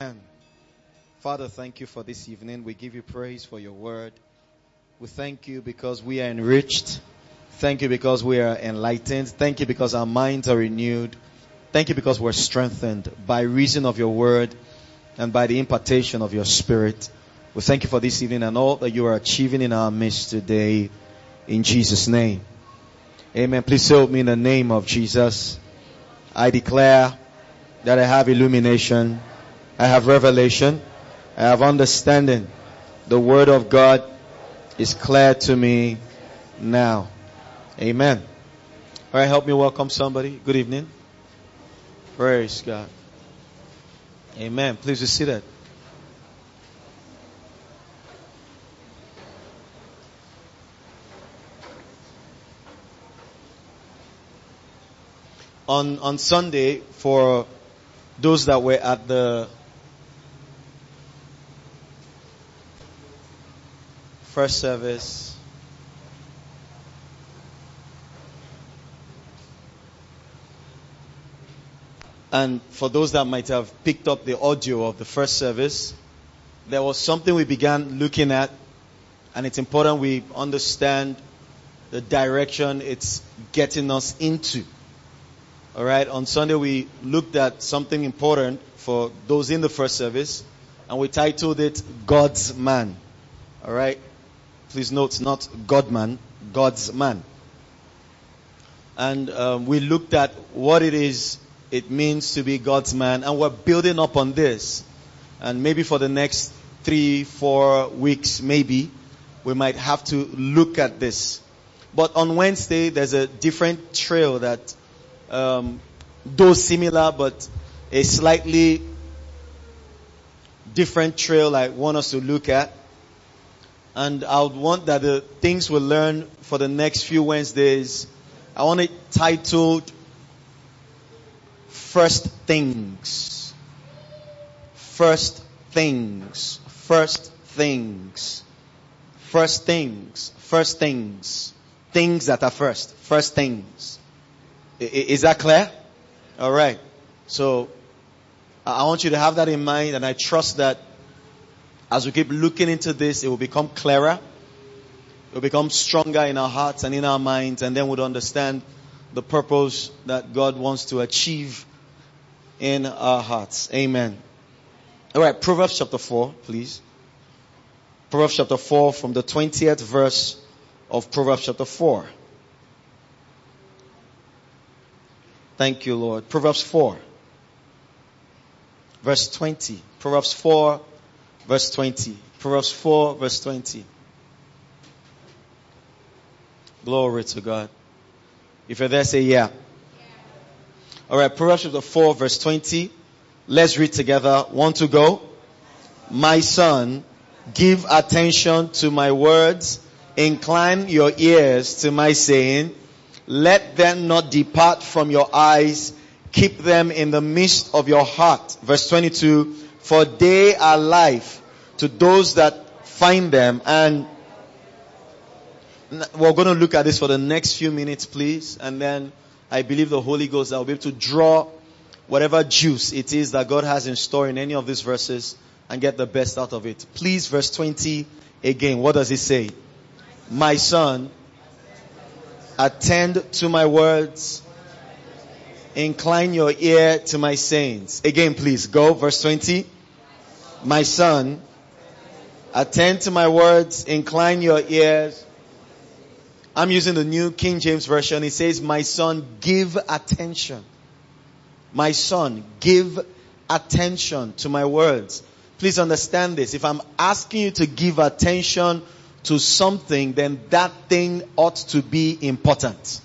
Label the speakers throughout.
Speaker 1: Father, thank you for this evening. We give you praise for your word. We thank you because we are enriched. Thank you because we are enlightened. Thank you because our minds are renewed. Thank you because we're strengthened by reason of your word and by the impartation of your spirit. We thank you for this evening and all that you are achieving in our midst today. In Jesus' name. Amen. Please help me in the name of Jesus. I declare that I have illumination. I have revelation. I have understanding. The word of God is clear to me now. Amen. All right, help me welcome somebody. Good evening. Praise God. Amen. Please be seated. On Sunday, for those that were at the first service, and for those that might have picked up the audio of the first service, there was something we began looking at, and it's important we understand the direction it's getting us into. Alright, on Sunday we looked at something important for those in the first service, and we titled it God's Man. Alright, please note, not God man, God's man. And we looked at what it means to be God's man, and we're building up on this. And maybe for the next 3-4 weeks, maybe, we might have to look at this. But on Wednesday, there's a different trail that though similar, but a slightly different trail I want us to look at. And I would want that the things we learn for the next few Wednesdays, I want it titled First Things. First Things. First Things. First Things. First Things. Things that are first. First Things. Is that clear? Alright. So, I want you to have that in mind, and I trust that as we keep looking into this, it will become clearer. It will become stronger in our hearts and in our minds, and then we'll understand the purpose that God wants to achieve in our hearts. Amen. Alright, Proverbs chapter 4, please. Proverbs chapter 4 from the 20th verse of Proverbs chapter 4. Thank you, Lord. Proverbs 4, verse 20. Proverbs 4, verse 20. Proverbs 4, verse 20. Glory to God. If you're there, say yeah. Alright, Proverbs chapter 4, verse 20. Let's read together. 1 to go. My son, give attention to my words. Incline your ears to my saying. Let them not depart from your eyes. Keep them in the midst of your heart. Verse 22. For they are life to those that find them. And we're going to look at this for the next few minutes, please. And then I believe the Holy Ghost will be able to draw whatever juice it is that God has in store in any of these verses and get the best out of it. Please, verse 20 again. What does it say? My son, attend to my words. Incline your ear to my sayings. Again, please. Go. Verse 20. My son, attend to my words. Incline your ears. I'm using the New King James Version. It says, my son, give attention. My son, give attention to my words. Please understand this. If I'm asking you to give attention to something, then that thing ought to be important.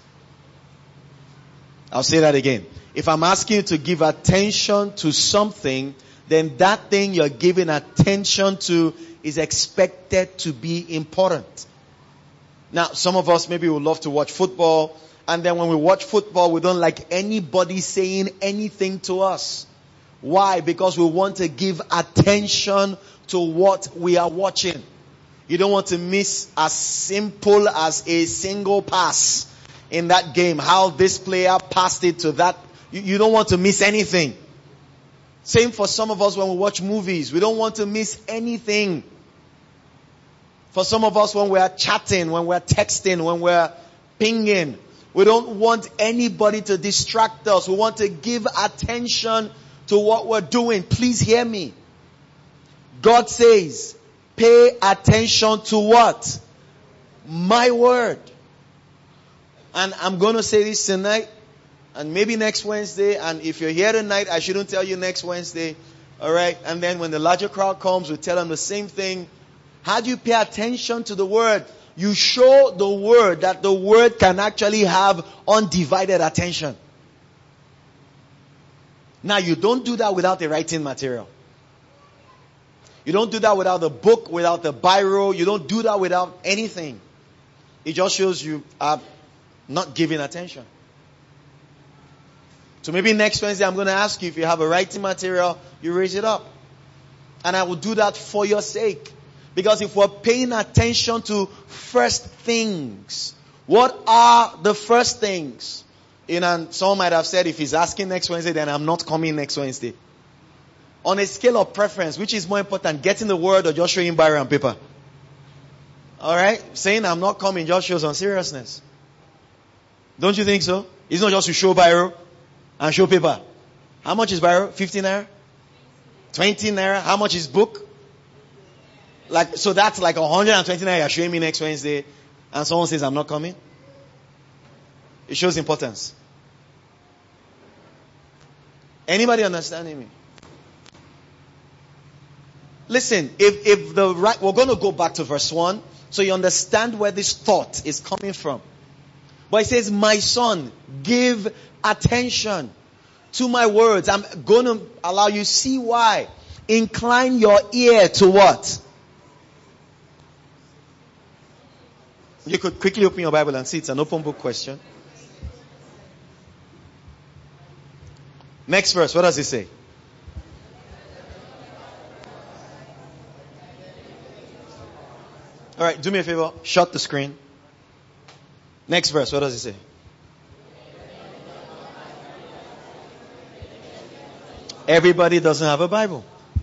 Speaker 1: I'll say that again. If I'm asking you to give attention to something, then that thing you're giving attention to is expected to be important. Now, some of us maybe would love to watch football, and then when we watch football, we don't like anybody saying anything to us. Why? Because we want to give attention to what we are watching. You don't want to miss as simple as a single pass in that game. How this player passed it to that. You don't want to miss anything. Same for some of us when we watch movies. We don't want to miss anything. For some of us when we are chatting, when we are texting, when we are pinging, we don't want anybody to distract us. We want to give attention to what we're doing. Please hear me. God says, pay attention to what? My word. And I'm going to say this tonight and maybe next Wednesday. And if you're here tonight, I shouldn't tell you next Wednesday. All right. And then when the larger crowd comes, we tell them the same thing. How do you pay attention to the word? You show the word that the word can actually have undivided attention. Now, you don't do that without the writing material. You don't do that without the book, without the biro. You don't do that without anything. It just shows you are not giving attention. So maybe next Wednesday I'm going to ask you if you have a writing material, you raise it up. And I will do that for your sake. Because if we're paying attention to first things, what are the first things? And someone might have said, if he's asking next Wednesday, then I'm not coming next Wednesday. On a scale of preference, which is more important, getting the word or just showing biro and paper? Alright? Saying I'm not coming just shows on seriousness. Don't you think so? It's not just to show biro and show paper. How much is biro? 15 naira? 20 naira? How much is book? So that's like 120 naira you're showing me next Wednesday, and someone says I'm not coming. It shows importance. Anybody understanding me? Listen, we're going to go back to verse 1 so you understand where this thought is coming from. But it says, my son, give attention to my words. I'm going to allow you see why. Incline your ear to what? You could quickly open your Bible and see it's an open book question. Next verse, what does it say? Alright, do me a favor. Shut the screen. Next verse, what does it say? Everybody doesn't have a Bible.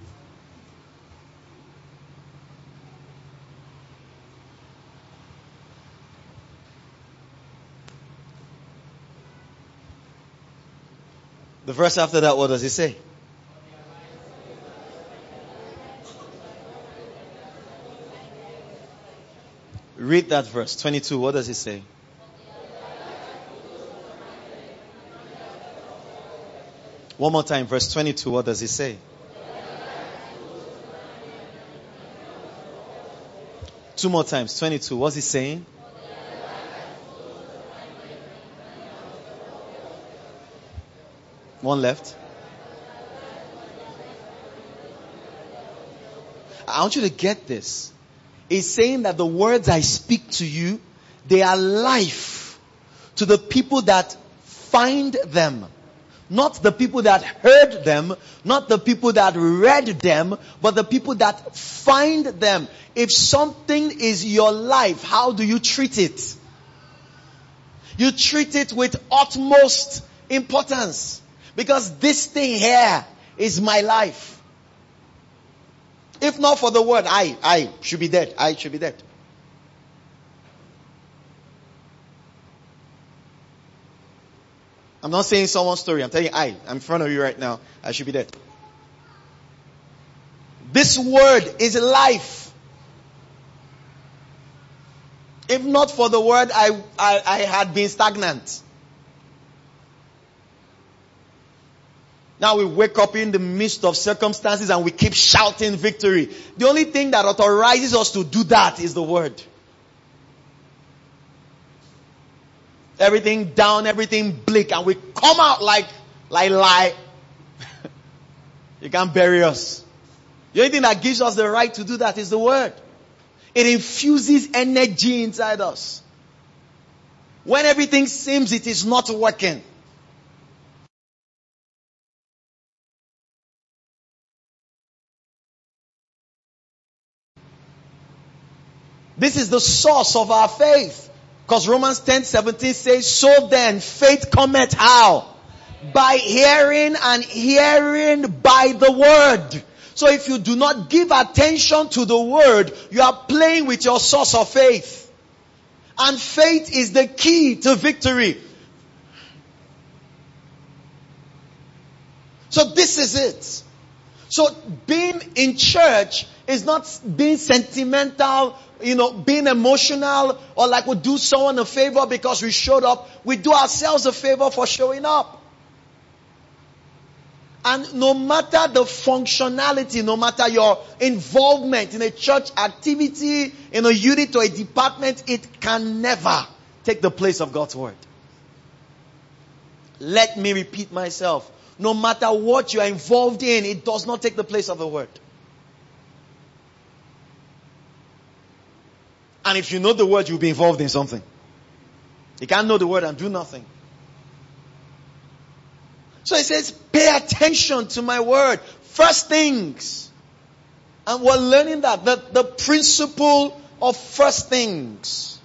Speaker 1: The verse after that, what does it say? Read that verse, 22. What does it say? One more time, verse 22. What does it say? Two more times, 22. What's it saying? One left. I want you to get this. It's saying that the words I speak to you, they are life to the people that find them. Not the people that heard them, not the people that read them, but the people that find them. If something is your life, how do you treat it? You treat it with utmost importance. Because this thing here is my life. If not for the word, I should be dead. I should be dead. I'm not saying someone's story. I'm telling you, I'm in front of you right now. I should be dead. This word is life. If not for the word, I had been stagnant. Now we wake up in the midst of circumstances and we keep shouting victory. The only thing that authorizes us to do that is the word. Everything down, everything bleak, and we come out like. You can't bury us. The only thing that gives us the right to do that is the word. It infuses energy inside us. When everything seems it is not working. This is the source of our faith. Because Romans 10:17 says, so then faith cometh how? By hearing, and hearing by the word. So if you do not give attention to the word, you are playing with your source of faith. And faith is the key to victory. So this is it. So being in church is not being sentimental, being emotional, or like we do someone a favor because we showed up. We do ourselves a favor for showing up. And no matter the functionality, no matter your involvement in a church activity, in a unit or a department, it can never take the place of God's word. Let me repeat myself. No matter what you are involved in, it does not take the place of the word. And if you know the word, you'll be involved in something. You can't know the word and do nothing. So it says, pay attention to my word. First things. And we're learning that. The principle of first things.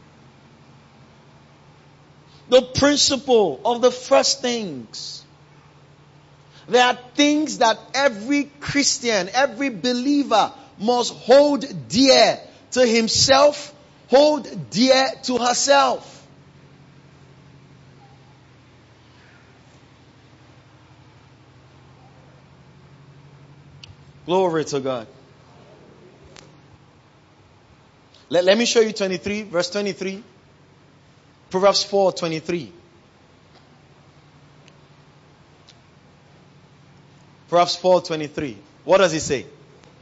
Speaker 1: The principle of the first things. There are things that every Christian, every believer must hold dear to himself, hold dear to herself. Glory to God. Let me show you 23, verse 23. Proverbs 4:23. Proverbs 4:23. What does it say?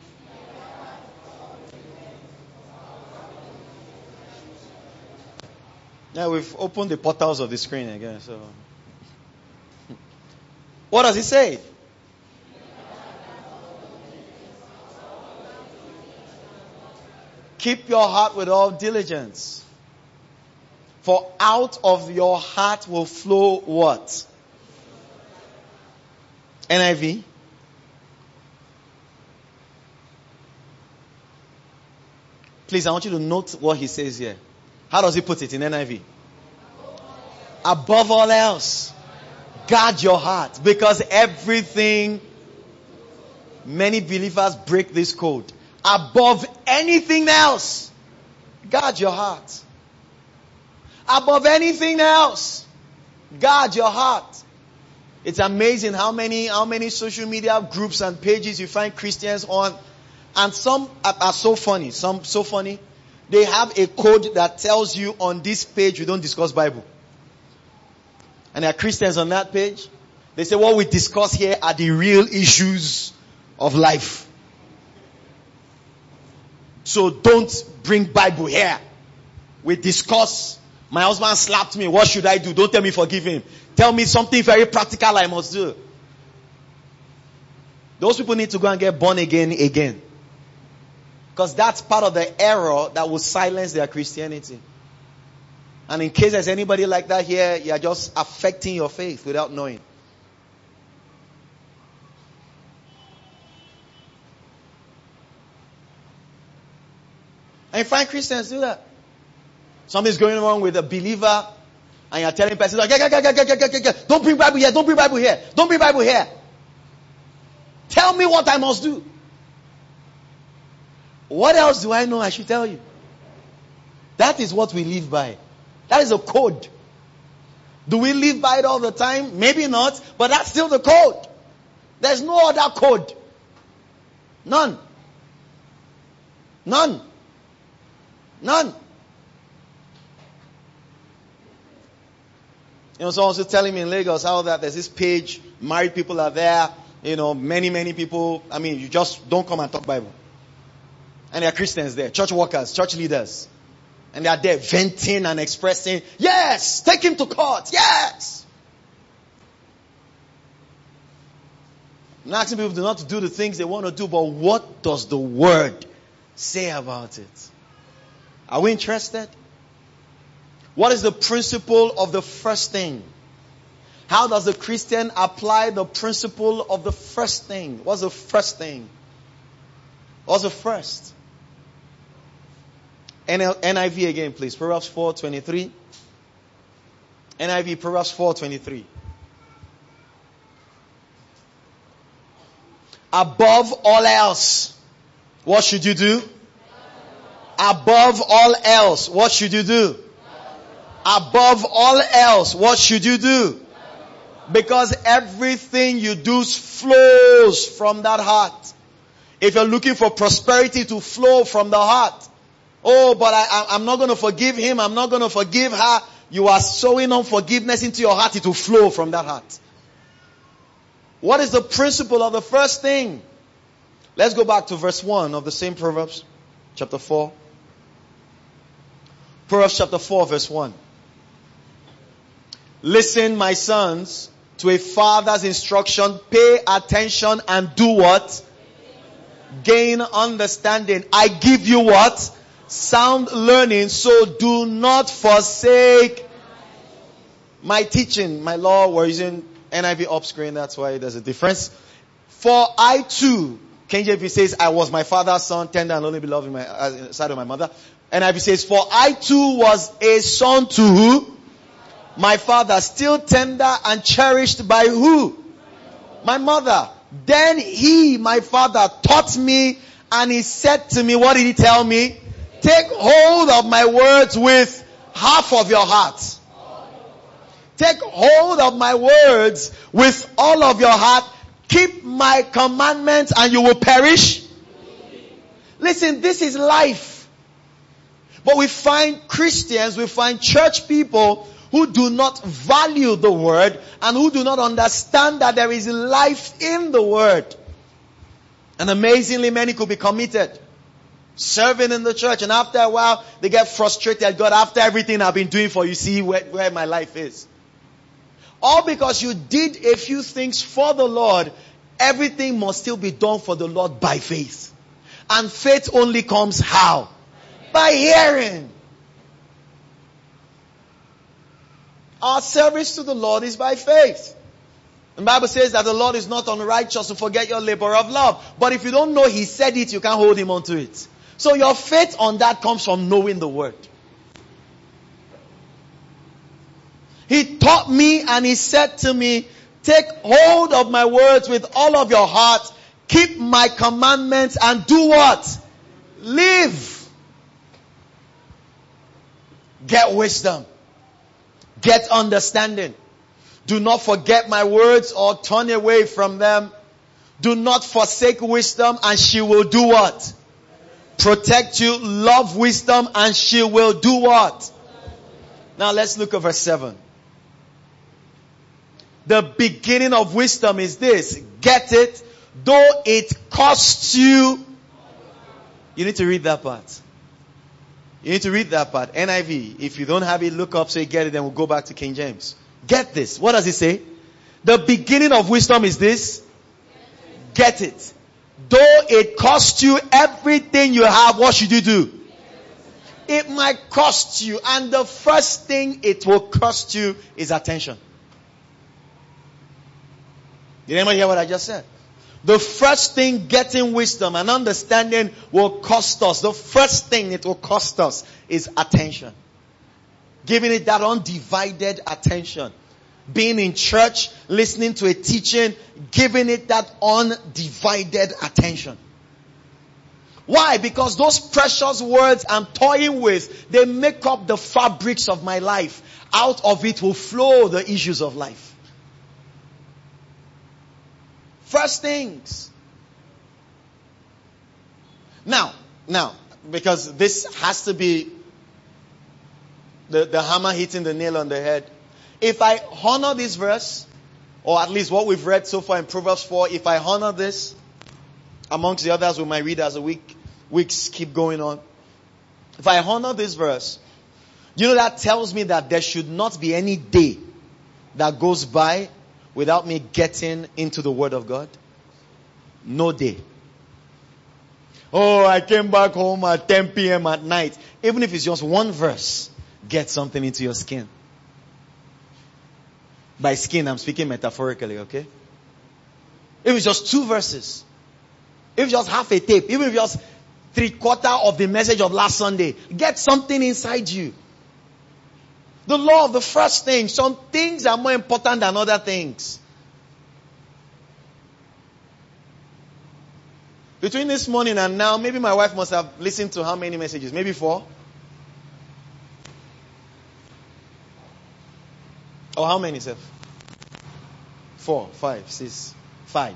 Speaker 1: Now we've opened the portals of the screen again. So, what does it say? Keep your heart with all diligence. For out of your heart will flow what? NIV. Please, I want you to note what he says here. How does he put it in NIV? Above all else, guard your heart. Because many believers break this code. Above anything else, guard your heart. Above anything else, guard your heart. It's amazing how many social media groups and pages you find Christians on. And some are so funny. Some so funny. They have a code that tells you on this page we don't discuss Bible. And there are Christians on that page. They say what we discuss here are the real issues of life. So don't bring Bible here. We discuss, my husband slapped me, what should I do? Don't tell me forgive him. Tell me something very practical I must do. Those people need to go and get born again. Because that's part of the error that will silence their Christianity. And in case there's anybody like that here, you're just affecting your faith without knowing. And you find Christians do that. Something's going wrong with a believer, and you're telling person, don't bring Bible here, don't bring Bible here, don't bring Bible here. Tell me what I must do. What else do I know I should tell you? That is what we live by. That is a code. Do we live by it all the time? Maybe not, but that's still the code. There's no other code. None. None. None. Someone was telling me in Lagos how that there's this page, married people are there, many people. I mean, you just don't come and talk Bible. And there are Christians there, church workers, church leaders. And they are there venting and expressing, yes, take him to court, yes. I'm not asking people not to do the things they want to do, but what does the word say about it? Are we interested? What is the principle of the first thing? How does the Christian apply the principle of the first thing? What's the first thing? What's the first? NIV again, please. Proverbs 4:23. NIV, Proverbs 4:23. Above all else, what should you do? Above all else, what should you do? Above all else, what should you do? Because everything you do flows from that heart. If you're looking for prosperity to flow from the heart, oh, but I'm not going to forgive him, I'm not going to forgive her. You are sowing unforgiveness into your heart, it will flow from that heart. What is the principle of the first thing? Let's go back to verse 1 of the same Proverbs, chapter 4. Proverbs chapter 4, verse 1. Listen, my sons, to a father's instruction. Pay attention and do what? Gain understanding. I give you what? Sound learning. So do not forsake my teaching. My law, we're using NIV up screen. That's why there's a difference. For I too, KJV says, I was my father's son, tender and only beloved in my side of my mother. NIV says, for I too was a son to who? My father, still tender and cherished by who? My mother. Then he, my father, taught me, and he said to me, what did he tell me? Take hold of my words with half of your heart. Take hold of my words with all of your heart. Keep my commandments and you will perish. Listen, this is life. But we find Christians, we find church people who do not value the word and who do not understand that there is life in the word. And amazingly, many could be committed, serving in the church, and after a while, they get frustrated. God, after everything I've been doing for you, see where my life is. All because you did a few things for the Lord, everything must still be done for the Lord by faith. And faith only comes how? By hearing. Our service to the Lord is by faith. The Bible says that the Lord is not unrighteous to forget your labor of love. But if you don't know He said it, you can't hold Him onto it. So your faith on that comes from knowing the word. He taught me and He said to me, take hold of my words with all of your heart. Keep my commandments and do what? Live. Get wisdom. Get understanding. Do not forget my words or turn away from them. Do not forsake wisdom and she will do what? Protect you. Love wisdom and she will do what? Now let's look at verse 7. The beginning of wisdom is this. Get it, though it costs you. You need to read that part. You need to read that part. NIV. If you don't have it, look up so you get it, then we'll go back to King James. Get this. What does it say? The beginning of wisdom is this. Get it. Though it costs you everything you have, what should you do? It might cost you. And the first thing it will cost you is attention. Did anyone hear what I just said? The first thing getting wisdom and understanding will cost us. The first thing it will cost us is attention. Giving it that undivided attention. Being in church, listening to a teaching, giving it that undivided attention. Why? Because those precious words I'm toying with, they make up the fabrics of my life. Out of it will flow the issues of life. First things. Now, because this has to be the hammer hitting the nail on the head. If I honor this verse, or at least what we've read so far in Proverbs 4, if I honor this, amongst the others we might read as the weeks keep going on. If I honor this verse, that tells me that there should not be any day that goes by without me getting into the Word of God. No day. Oh, I came back home at 10 p.m. at night. Even if it's just one verse, get something into your skin. By skin, I'm speaking metaphorically, okay? If it's just 2 verses, if it's just half a tape, even if it's just 3/4 of the message of last Sunday, get something inside you. The law of the first thing. Some things are more important than other things. Between this morning and now, maybe my wife must have listened to how many messages? Maybe 4? Or how many, sir? 4, 5, 6, 5.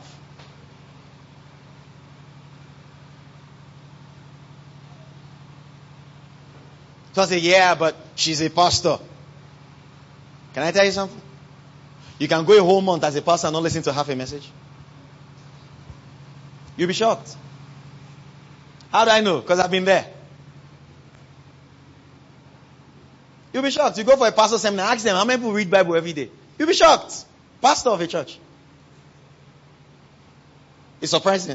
Speaker 1: So I say, yeah, but she's a pastor. Can I tell you something? You can go a whole month as a pastor and not listen to half a message. You'll be shocked. How do I know? Because I've been there. You'll be shocked. You go for a pastor seminar, ask them how many people read Bible every day. You'll be shocked. Pastor of a church. It's surprising.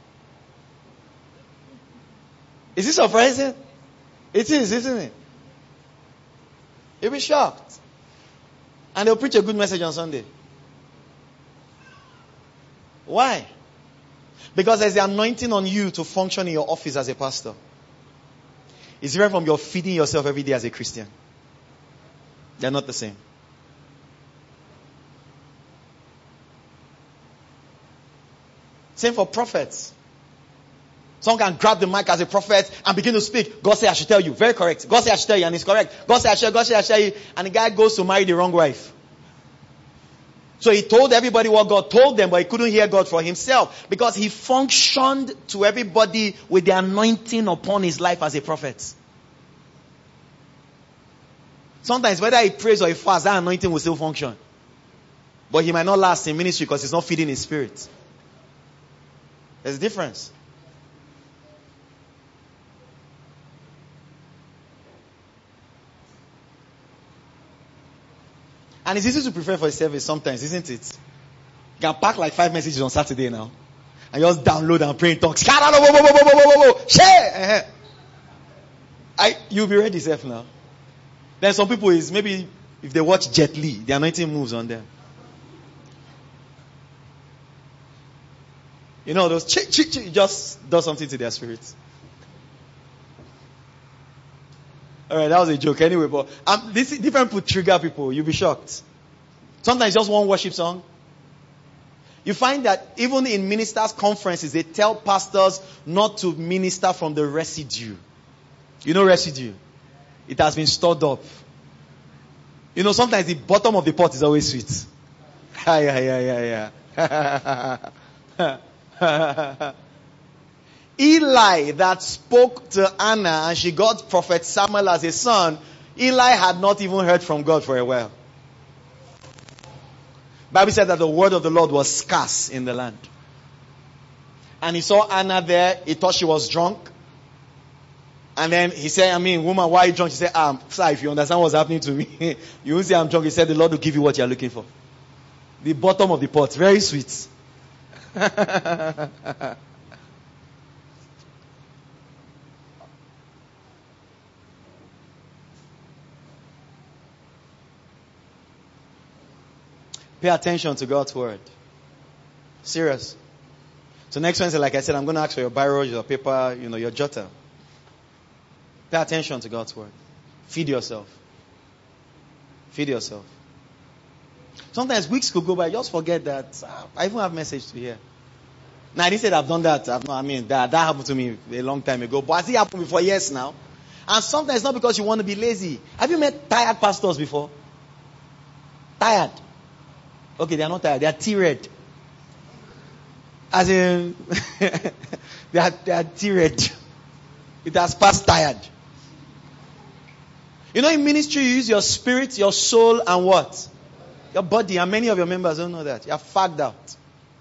Speaker 1: Is it surprising? It is, isn't it? You'll be shocked. And they'll preach a good message on Sunday. Why? Because there's the anointing on you to function in your office as a pastor. It's different from your feeding yourself every day as a Christian. They're not the same. Same for prophets. Someone can grab the mic as a prophet and begin to speak. God said I should tell you. Very correct. God said I should tell you, and it's correct. God said I should tell you. And the guy goes to marry the wrong wife. So he told everybody what God told them, but he couldn't hear God for himself. Because he functioned to everybody with the anointing upon his life as a prophet. Sometimes whether he prays or he fasts, that anointing will still function. But he might not last in ministry because he's not feeding his spirit. There's a difference. And it's easy to prepare for a service sometimes, isn't it? You can pack like 5 messages on Saturday now. And just download and pray in tongues. Share! You'll be ready, self now. Then some people is maybe if they watch Jet Li, the anointing moves on them. You know, those just does something to their spirits. Alright, that was a joke anyway, but this different people trigger people. You'll be shocked. Sometimes just one worship song. You find that even in ministers' conferences, they tell pastors not to minister from the residue. You know residue? It has been stored up. You know, sometimes the bottom of the pot is always sweet. Yeah. Eli that spoke to Anna and she got Prophet Samuel as a son, Eli had not even heard from God for a while. Bible said that the word of the Lord was scarce in the land. And he saw Anna there, he thought she was drunk. And then he said, woman, why are you drunk? She said, sir, if you understand what's happening to me, you won't say I'm drunk. He said, the Lord will give you what you're looking for. The bottom of the pot, very sweet. Pay attention to God's word. Serious. So next Wednesday, like I said, I'm going to ask for your biro, your paper, your jotter. Pay attention to God's word. Feed yourself. Feed yourself. Sometimes weeks could go by, just forget that I even have a message to hear. Now, I didn't say that I've done that. That happened to me a long time ago. But has it happened before? Yes, now. And sometimes it's not because you want to be lazy. Have you met tired pastors before? Tired. Okay, they are not tired. They are tear-red. As in, they are tear-red. It has passed tired. You know, in ministry, you use your spirit, your soul, and what? Your body. And many of your members don't know that. You are fagged out.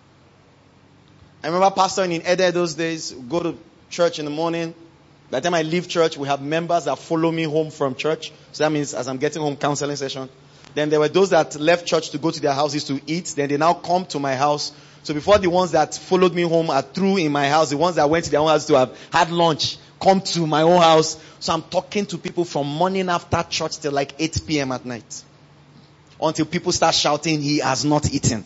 Speaker 1: I remember pastoring in Ede those days. Go to church in the morning. By the time I leave church, we have members that follow me home from church. So that means as I'm getting home, counseling session. Then there were those that left church to go to their houses to eat. Then they now come to my house. So before the ones that followed me home are through in my house, the ones that went to their own house to have had lunch, come to my own house. So I'm talking to people from morning after church till like 8 p.m. at night. Until people start shouting, he has not eaten.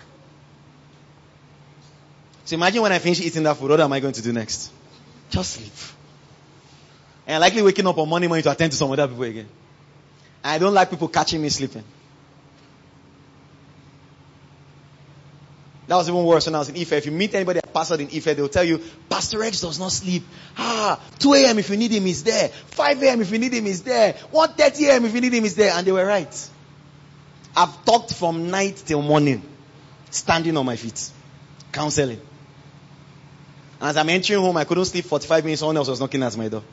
Speaker 1: So imagine when I finish eating that food, what am I going to do next? Just sleep. And I'm likely waking up on Monday morning to attend to some other people again. I don't like people catching me sleeping. That was even worse when I was in Ife. If you meet anybody that pastored in Ife, they'll tell you, Pastor X does not sleep. 2 a.m. if you need him, he's there. 5 a.m. if you need him, he's there. 1:30 a.m. if you need him, he's there. And they were right. I've talked from night till morning, standing on my feet, counseling. And as I'm entering home, I couldn't sleep 45 minutes. Someone else was knocking at my door.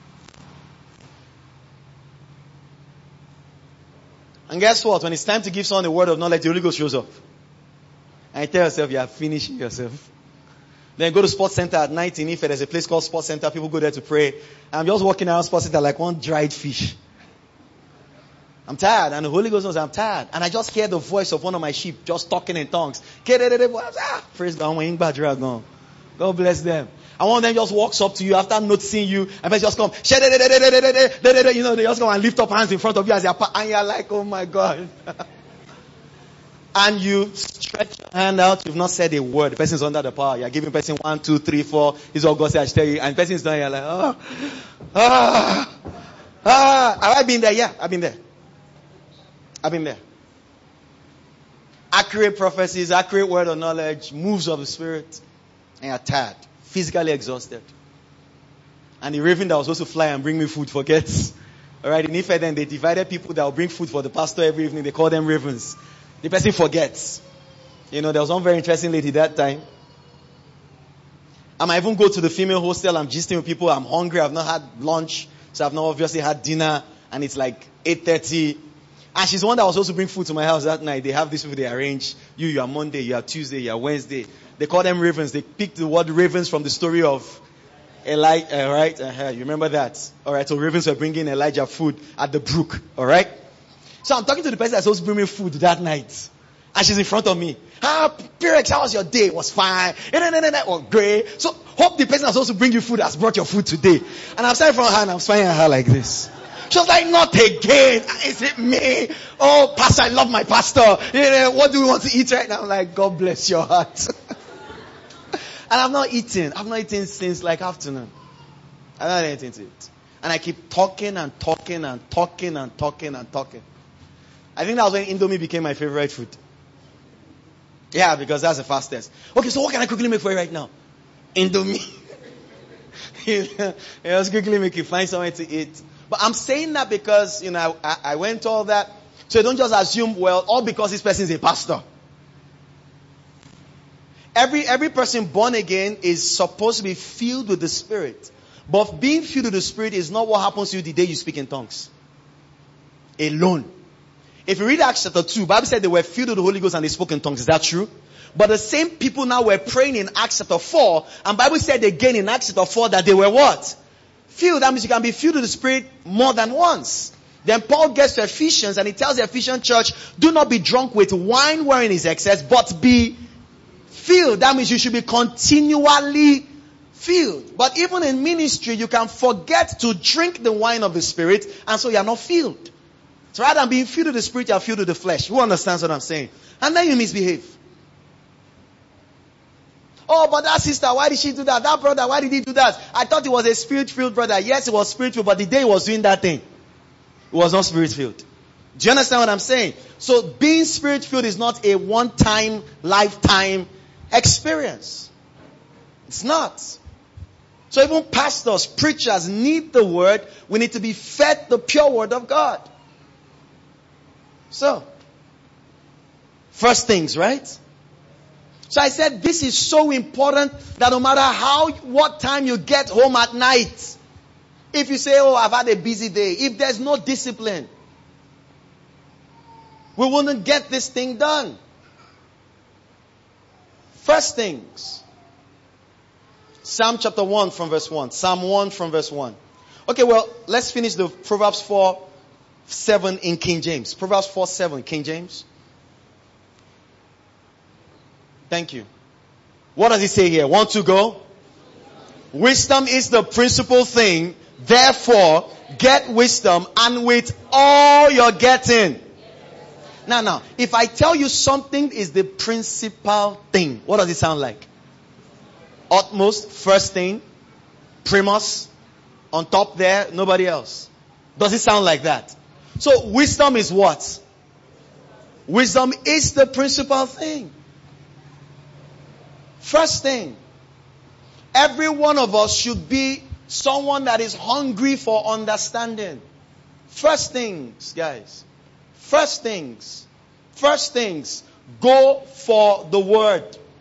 Speaker 1: And guess what? When it's time to give someone the word of knowledge, the Holy Ghost shows up. And you tell yourself, you are finishing yourself. Then go to Sports Center at night in Ife. There's a place called Sports Center. People go there to pray. I'm just walking around Sports Center like one dried fish. I'm tired. And the Holy Ghost knows I'm tired. And I just hear the voice of one of my sheep just talking in tongues. Praise God. God bless them. And one of them just walks up to you after noticing you. And they just come. You know, they just come and lift up hands in front of you as they are. And you're like, oh my God. And you stretch your hand out, you've not said a word. The person is under the power. You're giving the person 1, 2, 3, 4. This is what God said, I should tell you. And the person is done, you're like, Have I been there? Yeah, I've been there. I've been there. Accurate prophecies, accurate word of knowledge, moves of the Spirit. And you're tired, physically exhausted. And the raven that was supposed to fly and bring me food forgets. Alright, in Ife then they divided people that will bring food for the pastor every evening. They call them ravens. The person forgets. You know, there was one very interesting lady that time. I might even go to the female hostel. I'm gisting with people. I'm hungry. I've not had lunch. So I've not obviously had dinner. And it's like 8:30. And she's the one that was supposed to bring food to my house that night. They have this people they arrange. You are Monday, you are Tuesday, you are Wednesday. They call them ravens. They picked the word ravens from the story of Elijah. Alright? You remember that? Alright, so ravens were bringing Elijah food at the brook. Alright? So I'm talking to the person that's supposed to bring me food that night. And she's in front of me. P-Rex, how was your day? It was fine. Oh, great. So hope the person that's supposed to bring you food has brought your food today. And I'm standing in front of her and I'm smiling at her like this. She was like, not again. Is it me? Oh, pastor, I love my pastor. What do we want to eat right now? I'm like, God bless your heart. And I've not eaten. I've not eaten since like afternoon. I've not eaten to it. And I keep talking and talking and talking and talking and talking. I think that was when Indomie became my favorite food. Yeah, because that's the fastest. Okay, so what can I quickly make for you right now? Indomie. Let's quickly make you find somewhere to eat. But I'm saying that because, you know, I went to all that. So don't just assume, well, all because this person is a pastor. Every person born again is supposed to be filled with the Spirit. But being filled with the Spirit is not what happens to you the day you speak in tongues. Alone. If you read Acts chapter 2, the Bible said they were filled with the Holy Ghost and they spoke in tongues. Is that true? But the same people now were praying in Acts chapter 4. And the Bible said again in Acts chapter 4 that they were what? Filled. That means you can be filled with the Spirit more than once. Then Paul gets to Ephesians and he tells the Ephesian church, do not be drunk with wine wherein is excess, but be filled. That means you should be continually filled. But even in ministry, you can forget to drink the wine of the Spirit and so you are not filled. So rather than being filled with the Spirit, you are filled with the flesh. Who understands what I'm saying? And then you misbehave. Oh, but that sister, why did she do that? That brother, why did he do that? I thought it was a Spirit-filled brother. Yes, it was Spirit-filled, but the day he was doing that thing, it was not Spirit-filled. Do you understand what I'm saying? So being Spirit-filled is not a one-time, lifetime experience. It's not. So even pastors, preachers need the word. We need to be fed the pure word of God. So, first things, right? So I said this is so important that no matter what time you get home at night, if you say, oh, I've had a busy day, if there's no discipline, we wouldn't get this thing done. First things. Psalm chapter 1 from verse 1. Psalm 1 from verse 1. Okay, well, let's finish the Proverbs 4:7 in King James. Proverbs 4:7, King James. Thank you. What does it say here? 1, 2, go. Wisdom is the principal thing. Therefore, get wisdom, and with all you're getting. Now, if I tell you something is the principal thing, what does it sound like? Utmost, first thing, primus, on top there, nobody else. Does it sound like that? So wisdom is what? Wisdom is the principal thing. First thing, every one of us should be someone that is hungry for understanding. First things, guys. First things. First things. Go for the word.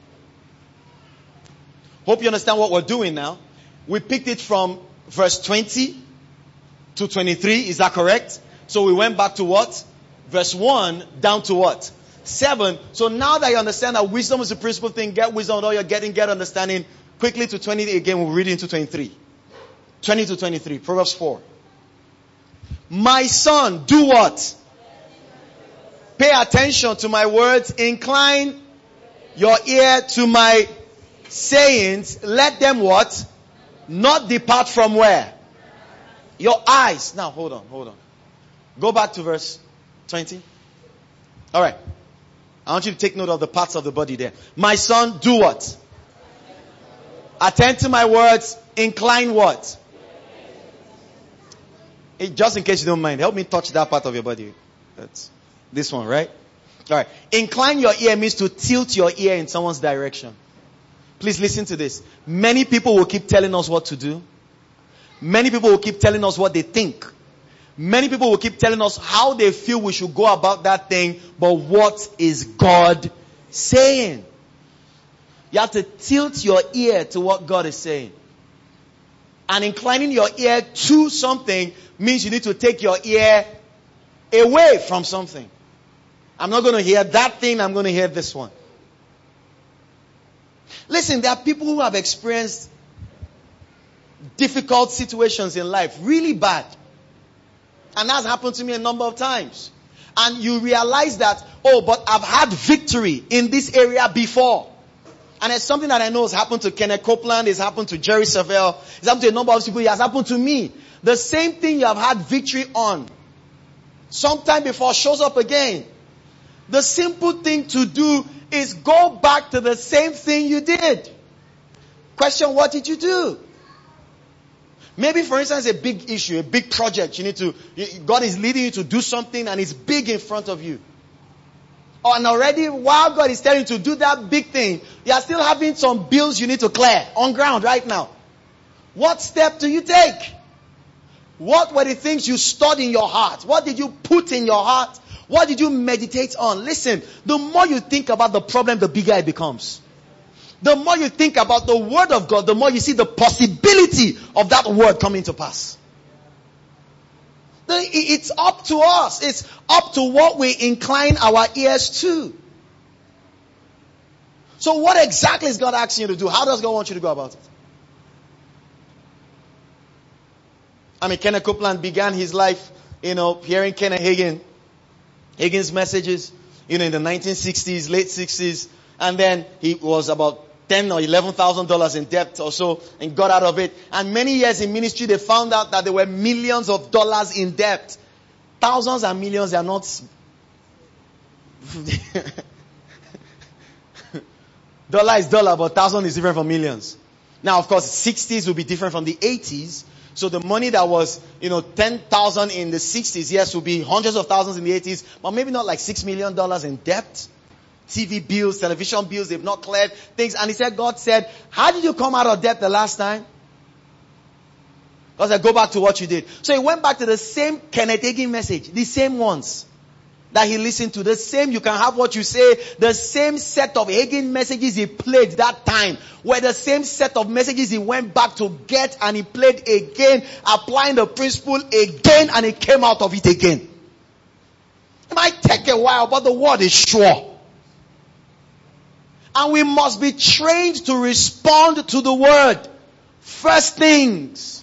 Speaker 1: Hope you understand what we're doing now. We picked it from verse 20 to 23. Is that correct? So we went back to what? Verse 1 down to what? 7. So now that you understand that wisdom is the principal thing, get wisdom with all you're getting, get understanding. Quickly to 20 again, we'll read into 23. 20 to 23. Proverbs 4. My son, do what? Pay attention to my words. Incline your ear to my sayings. Let them what? Not depart from where? Your eyes. Now, hold on. Go back to verse 20. All right. I want you to take note of the parts of the body there. My son, do what? Attend to my words. Incline what? Just in case you don't mind, help me touch that part of your body. That's this one, right? All right. Incline your ear means to tilt your ear in someone's direction. Please listen to this. Many people will keep telling us what to do. Many people will keep telling us what they think. Many people will keep telling us how they feel we should go about that thing. But what is God saying? You have to tilt your ear to what God is saying. And inclining your ear to something means you need to take your ear away from something. I'm not going to hear that thing. I'm going to hear this one. Listen, there are people who have experienced difficult situations in life, really bad. And that's happened to me a number of times. And you realize that, but I've had victory in this area before. And it's something that I know has happened to Kenneth Copeland, it's happened to Jerry Savelle, it's happened to a number of people, it has happened to me. The same thing you have had victory on, sometime before shows up again. The simple thing to do is go back to the same thing you did. Question, what did you do? Maybe, for instance, a big issue, a big project. God is leading you to do something and it's big in front of you. And already, while God is telling you to do that big thing, you are still having some bills you need to clear on ground right now. What step do you take? What were the things you stored in your heart? What did you put in your heart? What did you meditate on? Listen, the more you think about the problem, the bigger it becomes. The more you think about the word of God, the more you see the possibility of that word coming to pass. It's up to us. It's up to what we incline our ears to. So what exactly is God asking you to do? How does God want you to go about it? Kenneth Copeland began his life, hearing Kenneth Hagin's messages, in the 1960s, late 60s. And then he was about $10,000 or $11,000 in debt or so and got out of it. And many years in ministry, they found out that there were millions of dollars in debt. Thousands and millions are not. Dollar is dollar, but thousand is different from millions. Now, of course, 60s will be different from the 80s. So the money that was, 10,000 in the 60s, yes, will be hundreds of thousands in the 80s, but maybe not like $6 million in debt. TV bills, television bills, they've not cleared things. And God said, how did you come out of debt the last time? God said, go back to what you did. So he went back to the same Kenneth Hagin message, the same ones that he listened to, the same, you can have what you say, the same set of Hagin messages he played that time, were the same set of messages he went back to get and he played again, applying the principle again, and he came out of it again. It might take a while, but the word is sure. And we must be trained to respond to the word. First things.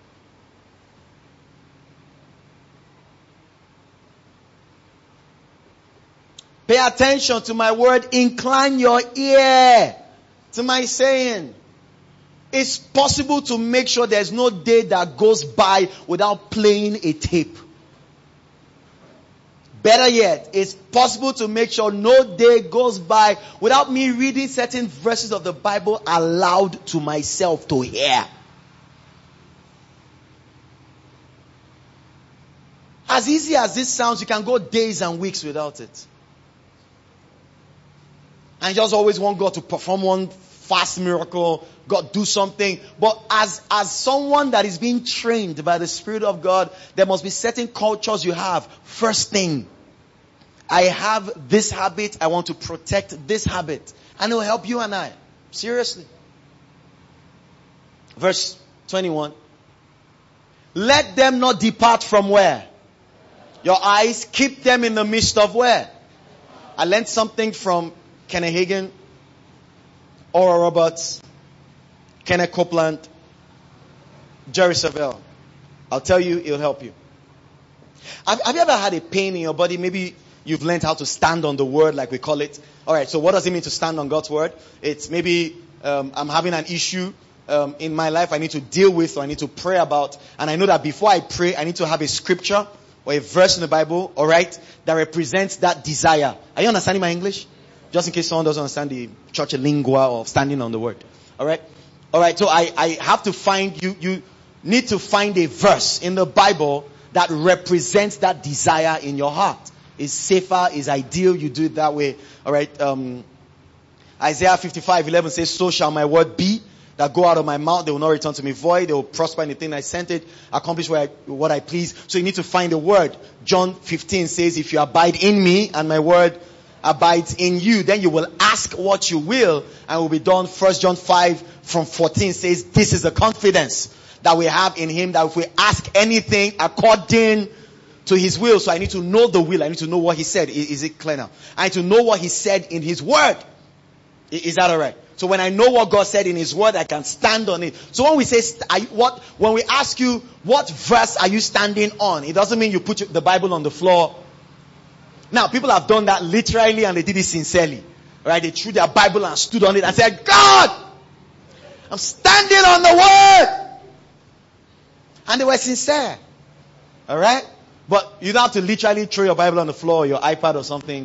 Speaker 1: Pay attention to my word. Incline your ear to my saying. It's possible to make sure there's no day that goes by without playing a tape. Better yet, it's possible to make sure no day goes by without me reading certain verses of the Bible aloud to myself to hear. As easy as this sounds, you can go days and weeks without it. And you just always want God to perform one fast miracle. God do something. But as someone that is being trained by the Spirit of God, there must be certain cultures you have. First thing, I have this habit. I want to protect this habit. And it will help you and I. Seriously. Verse 21. Let them not depart from where? Your eyes. Keep them in the midst of where? I learned something from Kenneth Hagin, Oral Roberts, Kenneth Copeland, Jerry Savelle. I'll tell you, it'll help you. Have you ever had a pain in your body? Maybe you've learned how to stand on the word, like we call it. Alright, so what does it mean to stand on God's word? It's maybe I'm having an issue in my life I need to deal with or I need to pray about. And I know that before I pray, I need to have a scripture or a verse in the Bible, alright, that represents that desire. Are you understanding my English? Just in case someone doesn't understand the church lingua of standing on the word. Alright? Alright, so I have to find, you need to find a verse in the Bible that represents that desire in your heart. It's safer, it's ideal, you do it that way. Alright, Isaiah 55:11 says, so shall my word be that go out of my mouth. They will not return to me void. They will prosper in the thing I sent it, accomplish what I please. So you need to find a word. John 15 says, if you abide in me and my word abides in you, then you will ask what you will and will be done. 1 John 5:14 says, this is the confidence that we have in him, that if we ask anything according to his will. So I need to know the will. I need to know what he said. Is it clear now? I need to know what he said in his word. Is that alright? So when I know what God said in his word, I can stand on it. So when we say, when we ask you, what verse are you standing on? It doesn't mean you put the Bible on the floor. Now, people have done that literally and they did it sincerely. Right? They threw their Bible and stood on it and said, God, I'm standing on the word. And they were sincere. Alright? But you don't have to literally throw your Bible on the floor or your iPad or something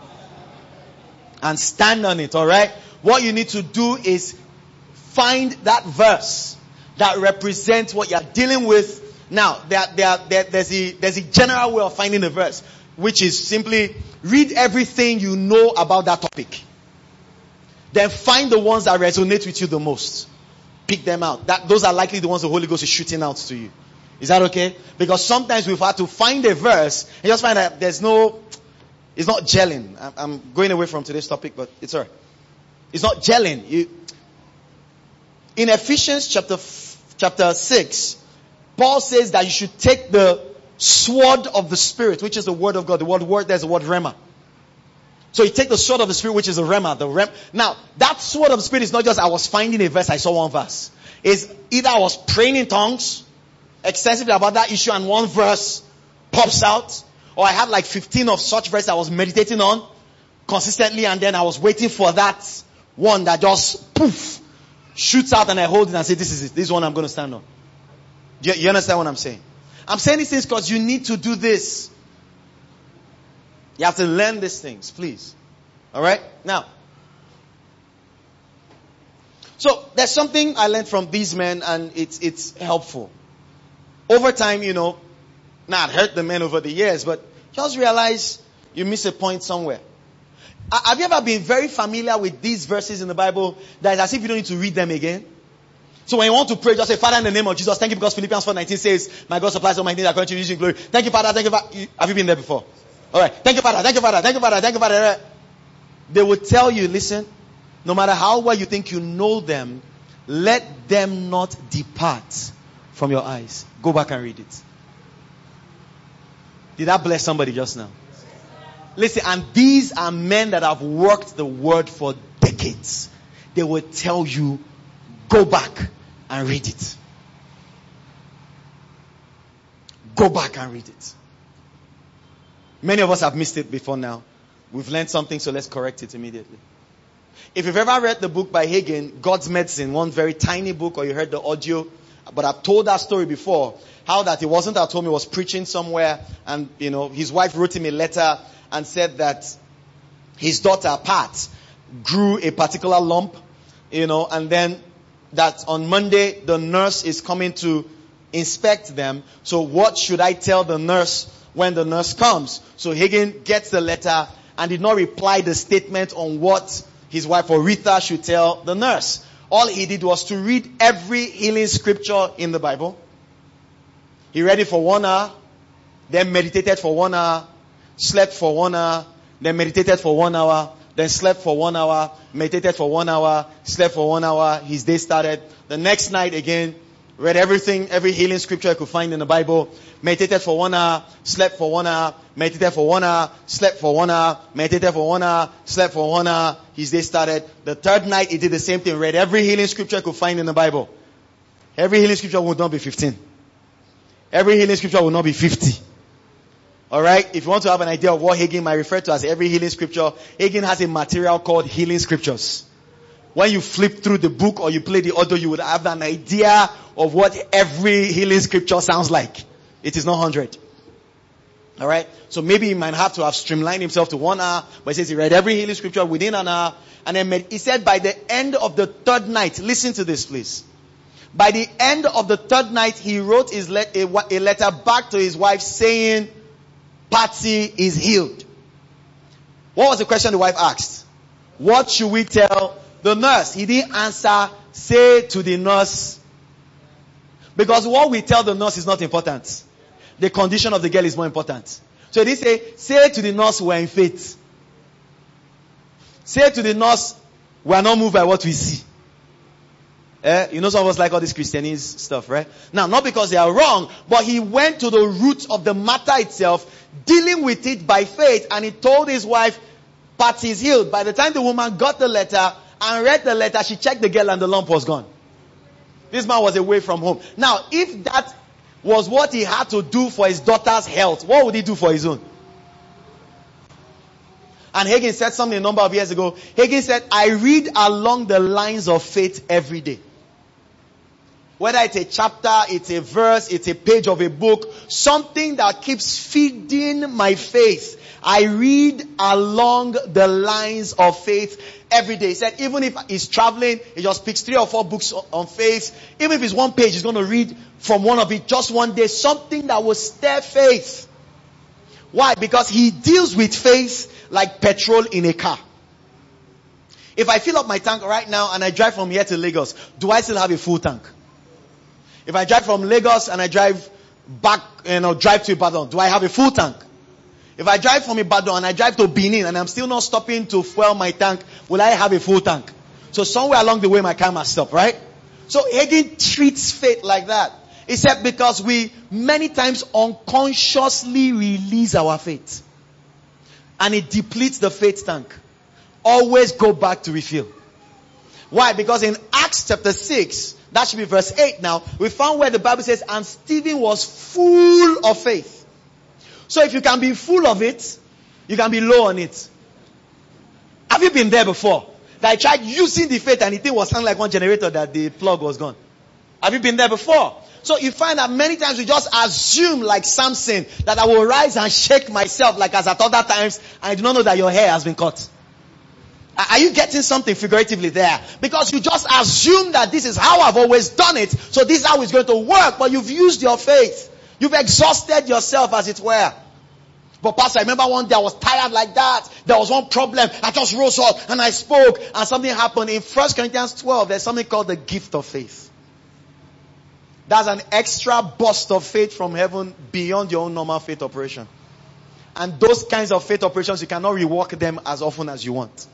Speaker 1: and stand on it, alright? What you need to do is find that verse that represents what you're dealing with. Now, there's a general way of finding the verse, which is simply read everything you know about that topic. Then find the ones that resonate with you the most. Pick them out. Those are likely the ones the Holy Ghost is shooting out to you. Is that okay? Because sometimes we've had to find a verse and just find that it's not gelling. I'm going away from today's topic, but it's alright. It's not gelling. In Ephesians chapter 6, Paul says that you should take the sword of the Spirit, which is the word of God. The word, there's the word rhema. So you take the sword of the Spirit, which is the rhema. Now, that sword of the Spirit is not just I was finding a verse, I saw one verse. It's either I was praying in tongues extensively about that issue and one verse pops out, or I had like 15 of such verses I was meditating on consistently, and then I was waiting for that one that just poof shoots out, and I hold it and say, this is it. This is one I'm going to stand on. You understand what I'm saying? I'm saying these things because you need to do this. You have to learn these things, please. Alright? Now, so there's something I learned from these men, and it's helpful. Over time, now I've heard the men over the years, but just realize you miss a point somewhere. Have you ever been very familiar with these verses in the Bible that is as if you don't need to read them again? So when you want to pray, just say, Father, in the name of Jesus, thank you because Philippians 4:19 says, my God supplies all my needs according to his riches in glory. Thank you, Father, thank you, Father. Have you been there before? Alright. Thank you, Father, thank you, Father, thank you, Father, thank you, Father. They will tell you, listen, no matter how well you think you know them, let them not depart from your eyes. Go back and read it. Did that bless somebody just now? Listen, and these are men that have worked the word for decades. They will tell you, go back and read it. Go back and read it. Many of us have missed it before now. We've learned something, so let's correct it immediately. If you've ever read the book by Hagin, God's Medicine, one very tiny book, or you heard the audio, but I've told that story before, how that he wasn't at home, he was preaching somewhere, and his wife wrote him a letter and said that his daughter, Pat, grew a particular lump, and then that on Monday, the nurse is coming to inspect them. So what should I tell the nurse when the nurse comes? So Hagin gets the letter and did not reply the statement on what his wife Oritha should tell the nurse. All he did was to read every healing scripture in the Bible. He read it for 1 hour, then meditated for 1 hour, slept for 1 hour, then meditated for 1 hour, then slept for 1 hour, meditated for 1 hour, slept for 1 hour. His day started. The next night again, read everything, every healing scripture I could find in the Bible, meditated for 1 hour, slept for 1 hour, meditated for 1 hour, slept for 1 hour, meditated for 1 hour, slept for 1 hour. His day started. The third night he did the same thing, read every healing scripture I could find in the Bible. Every healing scripture would not be 15. Every healing scripture will not be 50. Alright? If you want to have an idea of what Hagin might refer to as every healing scripture, Hagin has a material called healing scriptures. When you flip through the book or you play the audio, you would have an idea of what every healing scripture sounds like. It is not 100. Alright? So maybe he might have to have streamlined himself to 1 hour, but he says he read every healing scripture within an hour. And then he said by the end of the third night, listen to this please. By the end of the third night, he wrote a letter back to his wife saying, Patsy is healed. What was the question the wife asked? What should we tell the nurse? He didn't answer, say to the nurse. Because what we tell the nurse is not important. The condition of the girl is more important. So he didn't say to the nurse, we're in faith. Say to the nurse, we are not moved by what we see. You know some of us like all this Christianese stuff, right? Now, not because they are wrong, but he went to the root of the matter itself, dealing with it by faith, and he told his wife, Patsy is healed. By the time the woman got the letter and read the letter, she checked the girl and the lump was gone. This man was away from home. Now, if that was what he had to do for his daughter's health, what would he do for his own? And Hagin said something a number of years ago. Hagin said, I read along the lines of faith every day. Whether it's a chapter, it's a verse, it's a page of a book, something that keeps feeding my faith. I read along the lines of faith every day. He said even if he's traveling, he just picks 3 or 4 books on faith. Even if it's 1 page, he's going to read from one of it just one day. Something that will stir faith. Why? Because he deals with faith like petrol in a car. If I fill up my tank right now and I drive from here to Lagos, do I still have a full tank? If I drive from Lagos and I drive back, drive to Ibadan, do I have a full tank? If I drive from Ibadan and I drive to Benin and I'm still not stopping to fuel my tank, will I have a full tank? So somewhere along the way my car must stop, right? So Hagin treats faith like that. He said because we many times unconsciously release our faith. And it depletes the faith tank. Always go back to refill. Why? Because in Acts chapter 6, that should be verse 8 now, we found where the Bible says, and Stephen was full of faith. So if you can be full of it, you can be low on it. Have you been there before? That I tried using the faith and the thing was sounding like one generator that the plug was gone. Have you been there before? So you find that many times we just assume like Samson that I will rise and shake myself like as at other times, and I do not know that your hair has been cut. Are you getting something figuratively there? Because you just assume that this is how I've always done it, so this is how it's going to work, but you've used your faith. You've exhausted yourself as it were. But Pastor, I remember one day I was tired like that. There was one problem. I just rose up and I spoke and something happened. In 1 Corinthians 12, there's something called the gift of faith. That's an extra burst of faith from heaven beyond your own normal faith operation. And those kinds of faith operations, you cannot rework them as often as you want.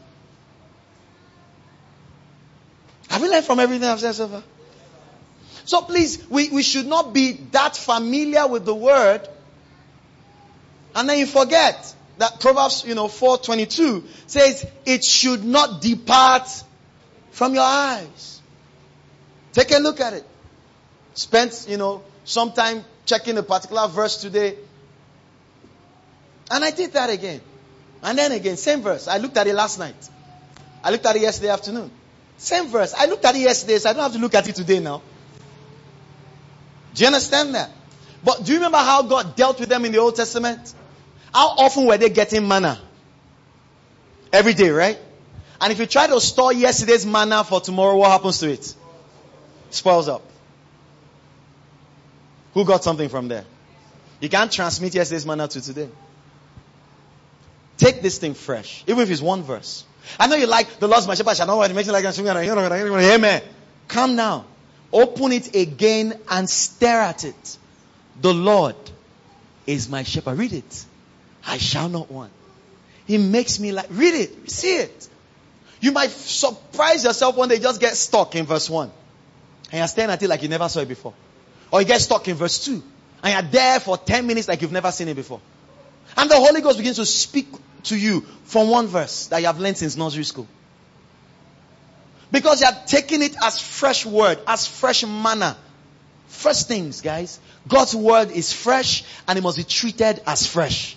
Speaker 1: Have you learned from everything I've said so far? So please, we should not be that familiar with the word. And then you forget that Proverbs, 4:22 says, it should not depart from your eyes. Take a look at it. Spent, some time checking a particular verse today. And I did that again. And then again, same verse. I looked at it last night. I looked at it yesterday afternoon. Same verse. I looked at it yesterday, so I don't have to look at it today now. Do you understand that? But do you remember how God dealt with them in the Old Testament? How often were they getting manna? Every day, right? And if you try to store yesterday's manna for tomorrow, what happens to it? Spoils up. Who got something from there? You can't transmit yesterday's manna to today. Take this thing fresh. Even if it's one verse. I know you like the Lord's my shepherd shall not want to make like amen. Calm down. Open it again and stare at it. The Lord is my shepherd. Read it. I shall not want. He makes me like, read it. See it. You might surprise yourself one day, just get stuck in verse 1. And you're staring at it like you never saw it before. Or you get stuck in verse 2. And you're there for 10 minutes like you've never seen it before. And the Holy Ghost begins to speak to you from one verse that you have learned since nursery school. Because you are taking it as fresh word, as fresh manna. First things, guys. God's word is fresh and it must be treated as fresh.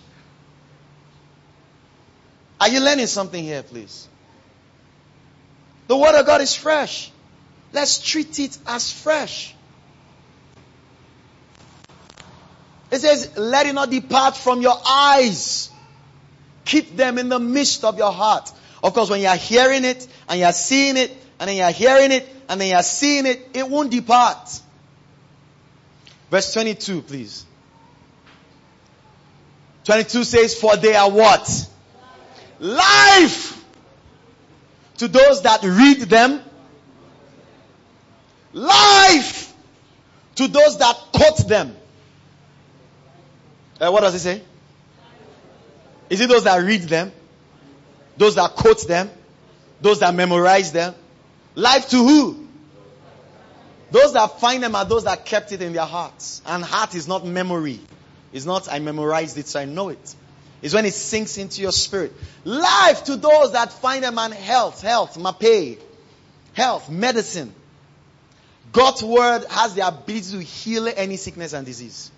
Speaker 1: Are you learning something here, please? The word of God is fresh. Let's treat it as fresh. It says, let it not depart from your eyes. Keep them in the midst of your heart. Of course, when you are hearing it, and you are seeing it, and then you are hearing it, and then you are seeing it, it won't depart. Verse 22, please. 22 says, for they are what? Life to those that read them. Life to those that quote them. What does it say? Is it those that read them? Those that quote them? Those that memorize them? Life to who? Those that find them are those that kept it in their hearts. And heart is not memory. It's not I memorized it so I know it. It's when it sinks into your spirit. Life to those that find them, and health, mape, health, medicine. God's word has the ability to heal any sickness and disease.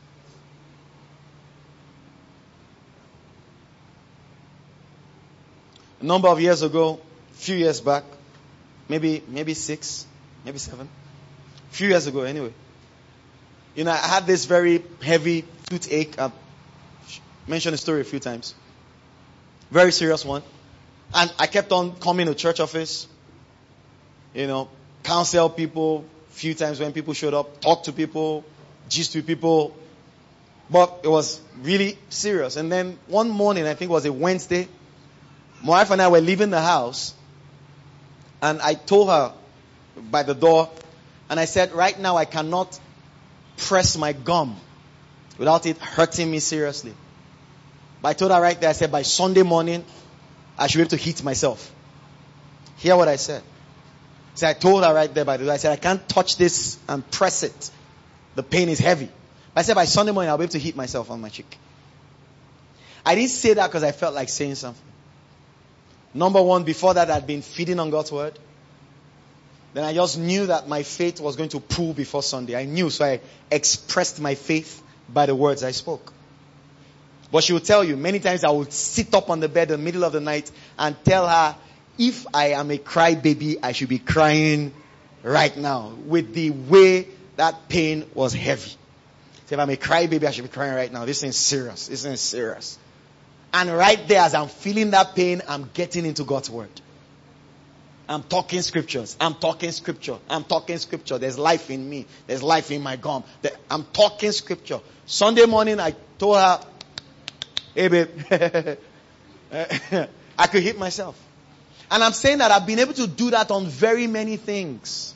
Speaker 1: A number of years ago, a few years back, maybe 6, maybe 7. A few years ago anyway. You know, I had this very heavy toothache. I've mentioned the story a few times. Very serious one. And I kept on coming to church office. You know, counsel people a few times when people showed up. Talk to people. Gist with people. But it was really serious. And then one morning, I think it was a Wednesday, my wife and I were leaving the house. And I told her by the door. And I said, right now I cannot press my gum without it hurting me seriously. But I told her right there, I said, by Sunday morning, I should be able to hit myself. Hear what I said. So I told her right there by the door, I said, I can't touch this and press it. The pain is heavy. But I said, by Sunday morning, I'll be able to hit myself on my cheek. I didn't say that because I felt like saying something. Number one, before that, I'd been feeding on God's word. Then I just knew that my faith was going to pull before Sunday. I knew, so I expressed my faith by the words I spoke. But she will tell you, many times I would sit up on the bed in the middle of the night and tell her, if I am a crybaby, I should be crying right now. With the way that pain was heavy. So if I'm a crybaby, I should be crying right now. This ain't serious. This ain't serious. And right there, as I'm feeling that pain, I'm getting into God's word. I'm talking scriptures. I'm talking scripture. I'm talking scripture. There's life in me. There's life in my gum. I'm talking scripture. Sunday morning, I told her, hey babe, I could hit myself. And I'm saying that I've been able to do that on very many things.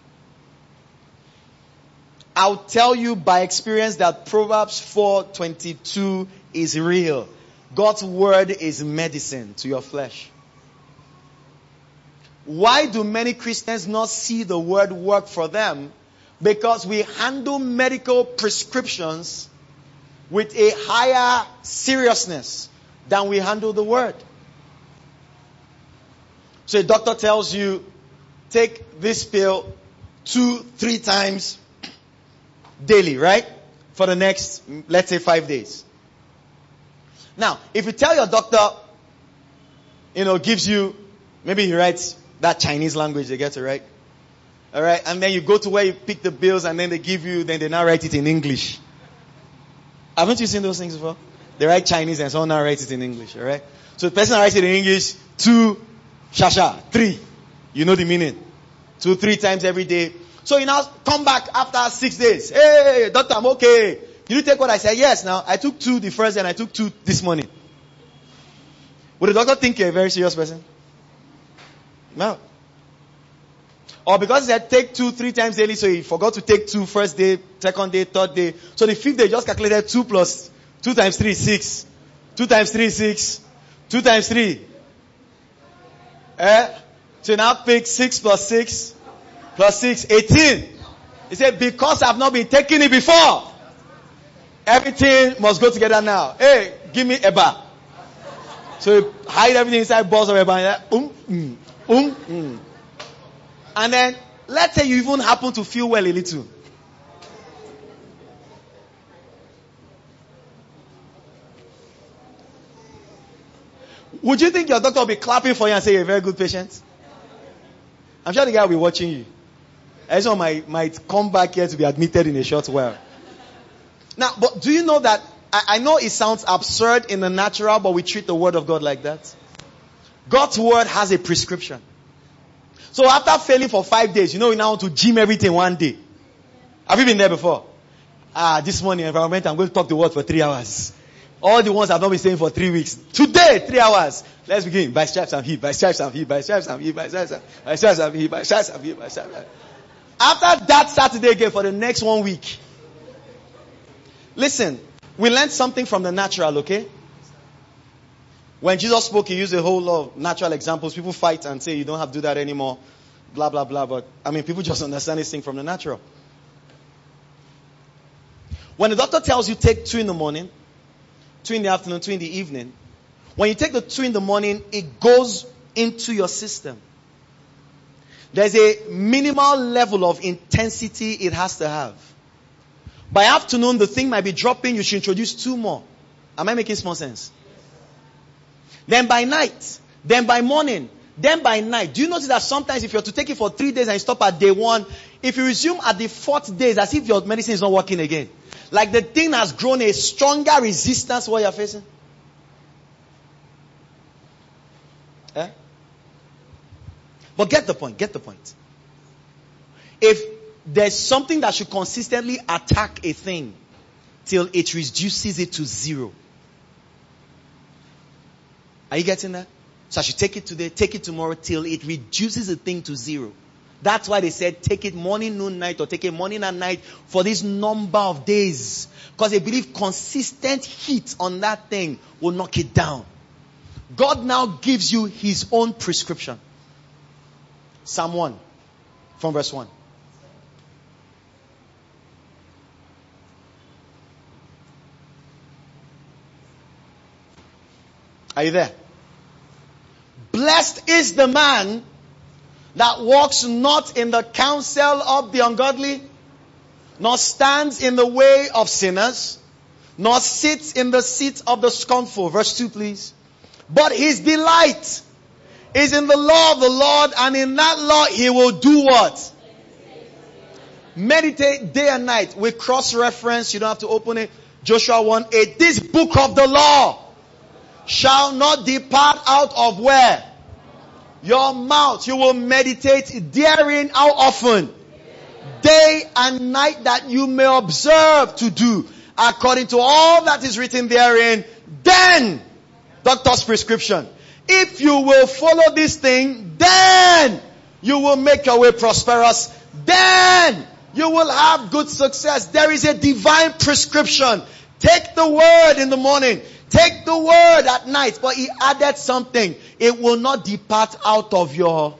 Speaker 1: I'll tell you by experience that Proverbs 4:22 is real. God's word is medicine to your flesh. Why do many Christians not see the word work for them? Because we handle medical prescriptions with a higher seriousness than we handle the word. So a doctor tells you, take this pill 2-3 times daily, right? For the next, let's say 5 days. Now, if you tell your doctor, gives you, maybe he writes that Chinese language they get to write. Alright, and then you go to where you pick the bills and then they give you, then they now write it in English. Haven't you seen those things before? They write Chinese and someone now writes it in English, alright? So the person writes it in English, 2, shasha, 3. You know the meaning. 2-3 times every day. So you now come back after 6 days. Hey, doctor, I'm okay. Did you take what I said? Yes, now. I took 2 the first day and I took 2 this morning. Would the doctor think you're a very serious person? No. Or because he said take 2 3 times daily, so he forgot to take 2 first day, second day, third day. So the fifth day just calculated 2 plus 2 times 3, 6. 2 times 3, 6. 2 times 3. So now pick 6 plus 6 plus 6, 18. He said, because I've not been taking it before, everything must go together now. Hey, give me a bar. So you hide everything inside balls of a bar. And then, let's say you even happen to feel well a little. Would you think your doctor will be clapping for you and say you're a very good patient? I'm sure the guy will be watching you. I just might come back here to be admitted in a short while. Now, but do you know that, I know it sounds absurd in the natural, but we treat the word of God like that. God's word has a prescription. So after failing for 5 days, you know we now want to gym everything one day. Have you been there before? This morning, environment, I'm going to talk the word for 3 hours. All the ones I've not been saying for 3 weeks. Today, 3 hours. Let's begin. By stripes I'm healed. By stripes I'm healed. By stripes I'm healed. By stripes I'm healed. By stripes I'm healed. By stripes I'm healed. After that Saturday again for the next 1 week. Listen, we learned something from the natural, okay? When Jesus spoke, he used a whole lot of natural examples. People fight and say, you don't have to do that anymore. Blah, blah, blah. But, people just understand this thing from the natural. When the doctor tells you take 2 in the morning, 2 in the afternoon, 2 in the evening, when you take the 2 in the morning, it goes into your system. There's a minimal level of intensity it has to have. By afternoon, the thing might be dropping. You should introduce 2 more. Am I making small sense? Then by night, then by morning, then by night. Do you notice that sometimes if you're to take it for 3 days and you stop at day 1, if you resume at the 4th day, it's as if your medicine is not working again. Like the thing has grown a stronger resistance to what you're facing. But get the point. If there's something that should consistently attack a thing till it reduces it to 0. Are you getting that? So I should take it today, take it tomorrow till it reduces the thing to 0. That's why they said take it morning, noon, night, or take it morning and night for this number of days. Because they believe consistent heat on that thing will knock it down. God now gives you his own prescription. Psalm 1 from verse 1. Are you there? Blessed is the man that walks not in the counsel of the ungodly, nor stands in the way of sinners, nor sits in the seat of the scornful. Verse 2, please. But his delight is in the law of the Lord, and in that law he will do what? Meditate day and night. With cross-reference, you don't have to open it. Joshua 1:8. This book of the law shall not depart out of where? Your mouth. You will meditate therein how often? Day and night, that you may observe to do according to all that is written therein. Then, doctor's prescription. If you will follow this thing, then you will make your way prosperous. Then you will have good success. There is a divine prescription. Take the word in the morning. Take the word at night. But he added something. It will not depart out of your.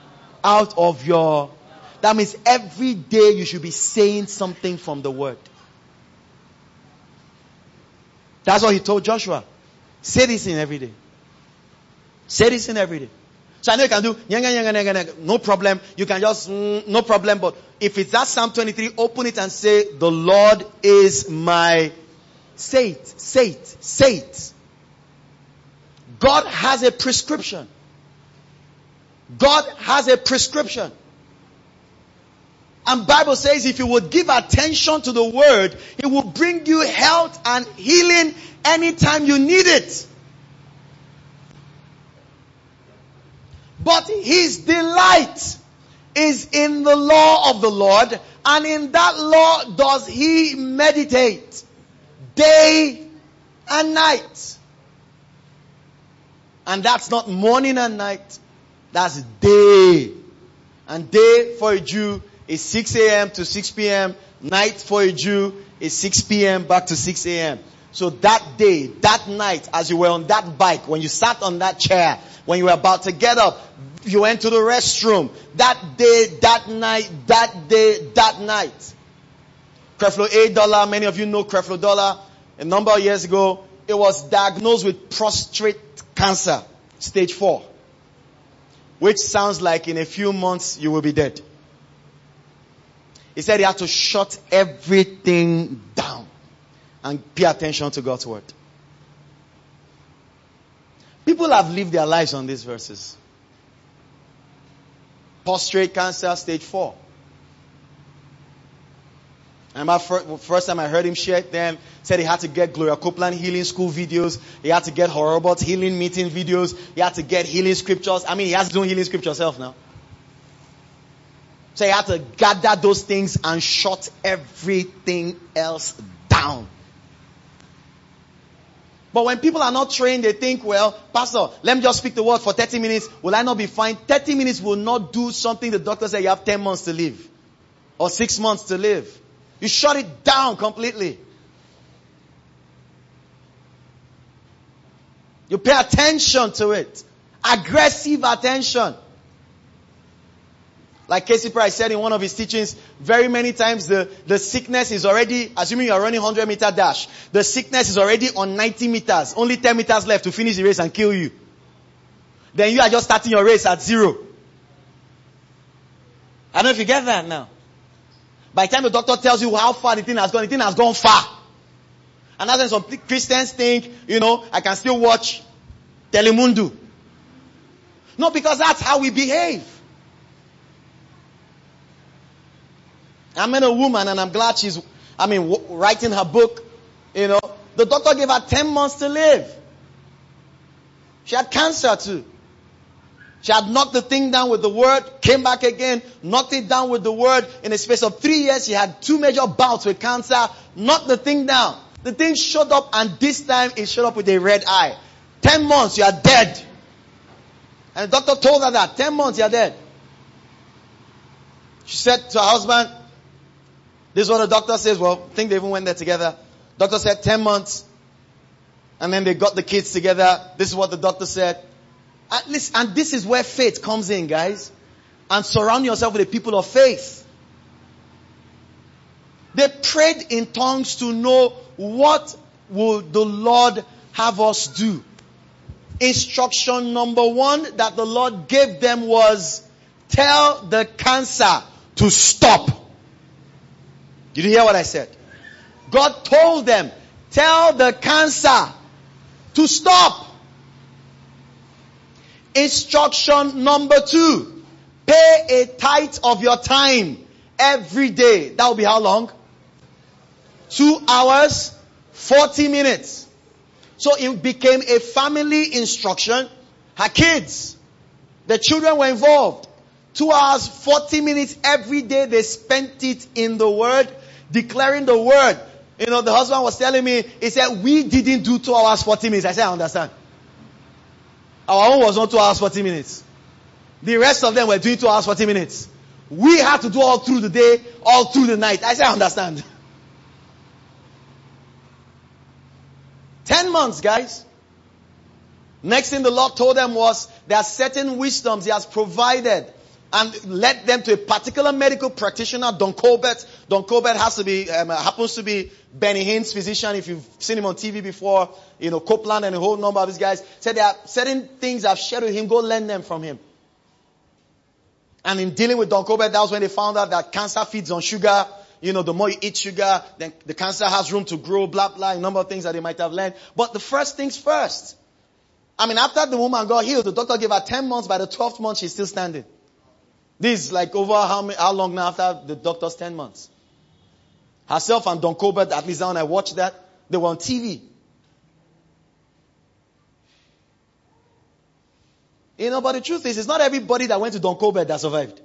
Speaker 1: That means every day you should be saying something from the word. That's what he told Joshua. Say this in every day. Say this in every day. So I know you can do no problem. You can just no problem. But if it's that Psalm 23, open it and say, the Lord is my. Say it. God has a prescription. God has a prescription. And Bible says if you would give attention to the word, it will bring you health and healing anytime you need it. But his delight is in the law of the Lord, and in that law does he meditate day and night. And that's not morning and night. That's day. And day for a Jew is 6 a.m. to 6 p.m. Night for a Jew is 6 p.m. back to 6 a.m. So that day, that night, as you were on that bike, when you sat on that chair, when you were about to get up, you went to the restroom. That day, that night, that day, that night. Creflo A. Many of you know Creflo Dollar. A number of years ago, it was diagnosed with prostate cancer, stage 4. Which sounds like in a few months you will be dead. He said he had to shut everything down and pay attention to God's word. People have lived their lives on these verses. Prostate cancer, stage 4. And my first time I heard him share them, said he had to get Gloria Copeland healing school videos. He had to get Horobot healing meeting videos. He had to get healing scriptures. I mean, he has his own healing scripture himself now. So he had to gather those things and shut everything else down. But when people are not trained, they think, well, Pastor, let me just speak the word for 30 minutes. Will I not be fine? 30 minutes will not do something the doctor said you have 10 months to live. Or 6 months to live. You shut it down completely. You pay attention to it. Aggressive attention. Like Casey Price said in one of his teachings, very many times the sickness is already, assuming you are running 100 meter dash, the sickness is already on 90 meters. Only 10 meters left to finish the race and kill you. Then you are just starting your race at 0. I don't know if you get that now. By the time the doctor tells you how far the thing has gone far. And that's when some Christians think, I can still watch Telemundo. No, because that's how we behave. I met a woman and I'm glad she's, writing her book. The doctor gave her 10 months to live. She had cancer too. She had knocked the thing down with the word, came back again, knocked it down with the word. In a space of 3 years, she had 2 major bouts with cancer, knocked the thing down. The thing showed up and this time it showed up with a red eye. 10 months, you are dead. And the doctor told her that, 10 months, you are dead. She said to her husband, this is what the doctor says. Well, I think they even went there together. Doctor said 10 months. And then they got the kids together. This is what the doctor said. At least, and this is where faith comes in, guys. And surround yourself with the people of faith. They prayed in tongues to know what will the Lord have us do. Instruction number 1 that the Lord gave them was, tell the cancer to stop. Did you hear what I said? God told them, tell the cancer to stop. Instruction number 2. Pay a tithe of your time every day. That will be how long? 2 hours, 40 minutes. So it became a family instruction. Her kids, the children were involved. 2 hours, 40 minutes every day they spent it in the word, declaring the word. The husband was telling me, he said, we didn't do 2 hours, 40 minutes. I said, I understand. Our own was not 2 hours, 40 minutes. The rest of them were doing 2 hours, 40 minutes. We had to do all through the day, all through the night. I said, I understand. 10 months, guys. Next thing the Lord told them was, there are certain wisdoms He has provided and led them to a particular medical practitioner, Don Colbert. Don Colbert happens to be Benny Hinn's physician. If you've seen him on TV before, Copeland and a whole number of these guys. Said there are certain things I've shared with him, go learn them from him. And in dealing with Don Colbert, that was when they found out that cancer feeds on sugar. The more you eat sugar, then the cancer has room to grow, blah, blah, a number of things that they might have learned. But the first things first. After the woman got healed, the doctor gave her 10 months. By the 12th month, she's still standing. This is like over how long now after the doctor's 10 months? Herself and Don Colbert, at least when I watched that, they were on TV. But the truth is, it's not everybody that went to Don Colbert that survived.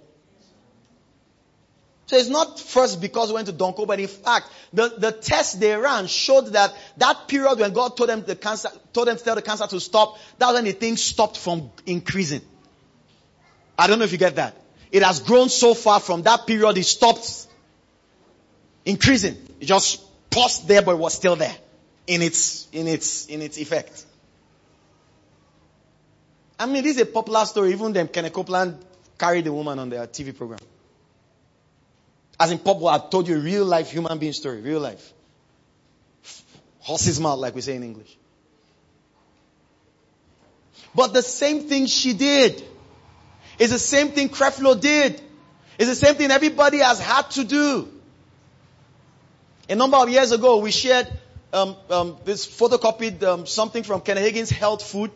Speaker 1: So it's not first because we went to Don Colbert. In fact, the test they ran showed that period when God told them to tell the cancer to stop, that was when the thing stopped from increasing. I don't know if you get that. It has grown so far from that period, it stopped increasing. It just paused there, but it was still there in its effect. I mean, this is a popular story. Even them, Kenneth Copeland carried the woman on their TV program. As in popular, I told you, real life human being story, real life. Horse's mouth, like we say in English. But the same thing she did is the same thing Creflo did. It's the same thing everybody has had to do. A number of years ago, we shared this photocopied something from Kenneth Hagin's Health Food,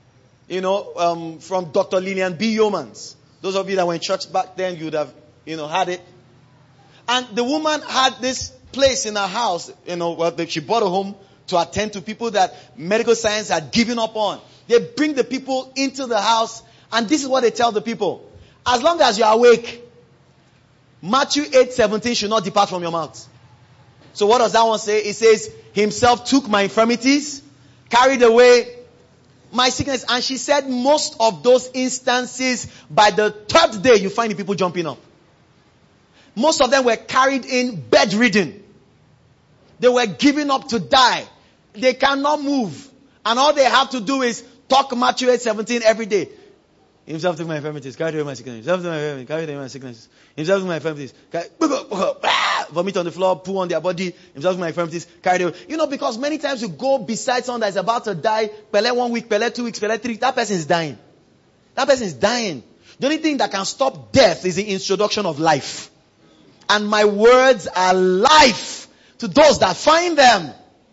Speaker 1: from Dr. Lillian B. Yeomans. Those of you that were in church back then, you would have, had it. And the woman had this place in her house, she bought a home to attend to people that medical science had given up on. They bring the people into the house, and this is what they tell the people. As long as you are awake, Matthew 8:17 should not depart from your mouth. So what does that one say? It says, himself took my infirmities, carried away my sickness. And she said most of those instances, by the third day, you find the people jumping up. Most of them were carried in bedridden. They were giving up to die. They cannot move. And all they have to do is talk Matthew 8:17 every day. Himself took my infirmities, carried away my sickness. Himself took my infirmities, carried away my sicknesses. Himself took my infirmities, vomit on the floor, poo on their body. Himself took my infirmities, carried away. Because many times you go beside someone that is about to die, Pele 1 week, Pele 2 weeks, Pele 3, that person is dying. That person is dying. The only thing that can stop death is the introduction of life. And my words are life to those that find them.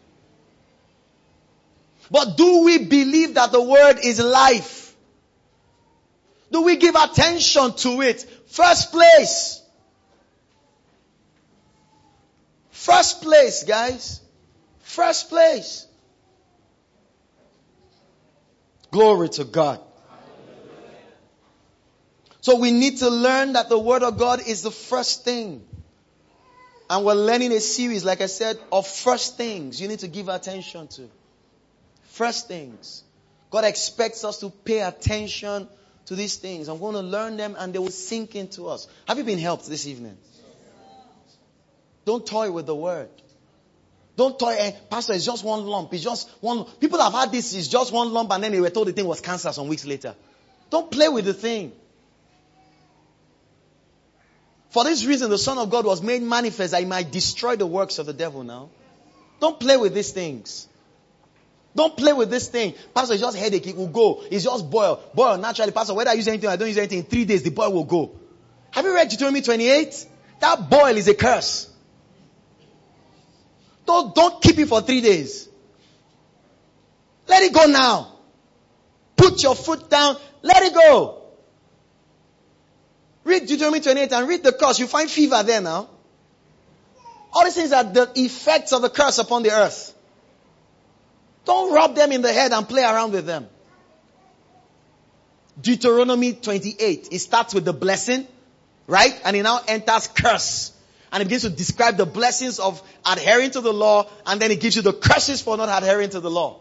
Speaker 1: But do we believe that the word is life? Do we give attention to it? First place. First place, guys. First place. Glory to God. So we need to learn that the word of God is the first thing. And we're learning a series, like I said, of first things you need to give attention to. First things. God expects us to pay attention to these things. I'm going to learn them and they will sink into us. Have you been helped this evening? Don't toy with the word. Don't toy, Pastor, it's just one lump. It's just one. People have had this, it's just one lump, and then they were told the thing was cancer some weeks later. Don't play with the thing. For this reason, the Son of God was made manifest that he might destroy the works of the devil now. Don't play with these things. Don't play with this thing. Pastor, it's just headache. It will go. It's just boil. Boil naturally. Pastor, whether I use anything or I don't use anything, in 3 days, the boil will go. Have you read Deuteronomy 28? That boil is a curse. Don't keep it for 3 days. Let it go now. Put your foot down. Let it go. Read Deuteronomy 28 and read the curse. You find fever there now. All these things are the effects of the curse upon the earth. Don't rub them in the head and play around with them. Deuteronomy 28. It starts with the blessing, right? And it now enters curse. And it begins to describe the blessings of adhering to the law. And then it gives you the curses for not adhering to the law.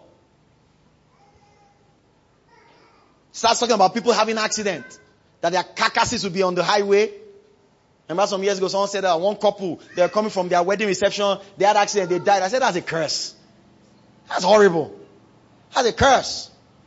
Speaker 1: It starts talking about people having accidents. That their carcasses will be on the highway. Remember some years ago someone said that one couple, they were coming from their wedding reception. They had an accident, they died. I said that's a curse. That's horrible. That's a curse.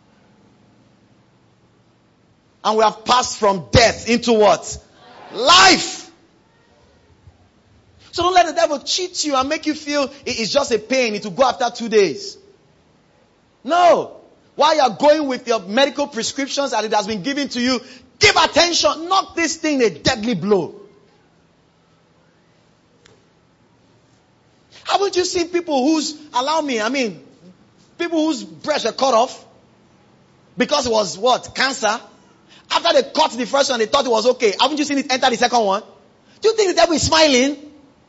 Speaker 1: And we have passed from death into what? Life. So don't let the devil cheat you and make you feel it's just a pain. It will go after 2 days. No. While you are going with your medical prescriptions and it has been given to you, give attention. Knock this thing a deadly blow. Haven't you seen people people whose breasts were cut off because it was what? Cancer. After they cut the first one, they thought it was okay. Haven't you seen it enter the second one? Do you think the devil is smiling?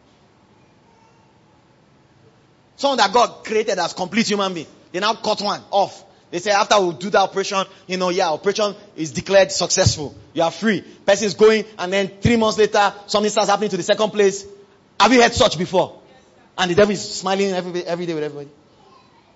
Speaker 1: Someone that God created as complete human being. They now cut one off. They say after we do the operation, operation is declared successful. You are free. Person is going and then 3 months later, something starts happening to the second place. Have you heard such before? And the devil is smiling every day with everybody.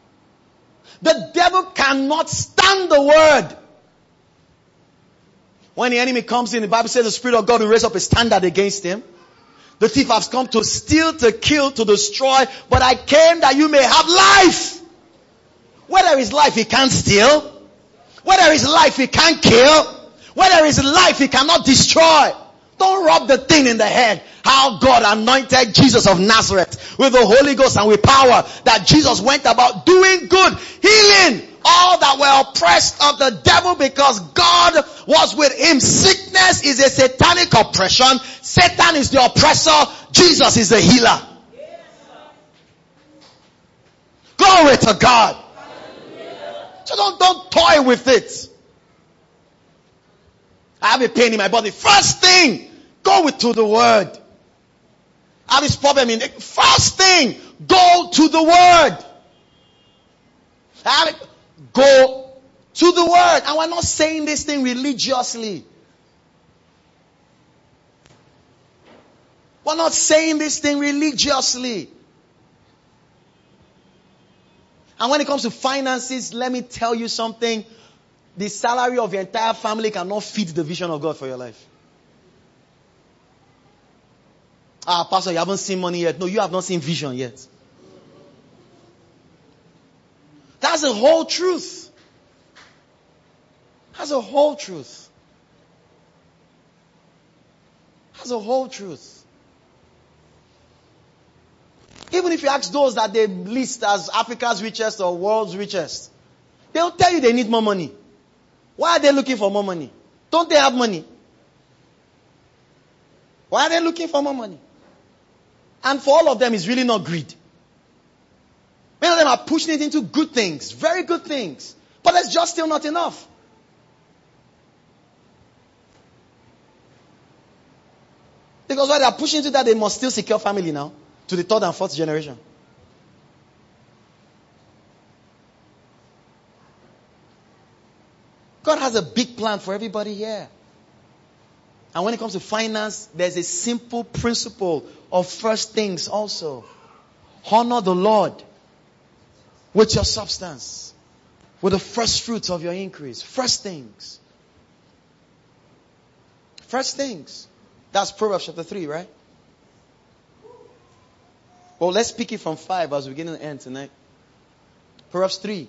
Speaker 1: The devil cannot stand the word. When the enemy comes in, the Bible says the Spirit of God will raise up a standard against him. The thief has come to steal, to kill, to destroy. But I came that you may have life. Where there is life, he can't steal. Where there is life, he can't kill. Where there is life, he cannot destroy. Don't rub the thing in the head. How God anointed Jesus of Nazareth with the Holy Ghost and with power. That Jesus went about doing good, healing all that were oppressed of the devil because God was with him. Sickness is a satanic oppression. Satan is the oppressor. Jesus is the healer. Glory to God. So don't toy with it. I have a pain in my body. First thing, go to the word. I have this problem in it. First thing, go to the word. Go to the word. And we're not saying this thing religiously. We're not saying this thing religiously. And when it comes to finances, let me tell you something. The salary of your entire family cannot feed the vision of God for your life. Pastor, you haven't seen money yet. No, you have not seen vision yet. That's the whole truth. That's the whole truth. That's the whole truth. Even if you ask those that they list as Africa's richest or world's richest, they'll tell you they need more money. Why are they looking for more money? Don't they have money? Why are they looking for more money? And for all of them, it's really not greed. Many of them are pushing it into good things, very good things. But it's just still not enough. Because while they are pushing into that, they must still secure family now. To the third and fourth generation. God has a big plan for everybody here. And when it comes to finance, there's a simple principle of first things also. Honor the Lord with your substance. With the first fruits of your increase. First things. First things. That's Proverbs chapter 3, right? Well, let's pick it from 5 as we begin to end tonight. Proverbs 3.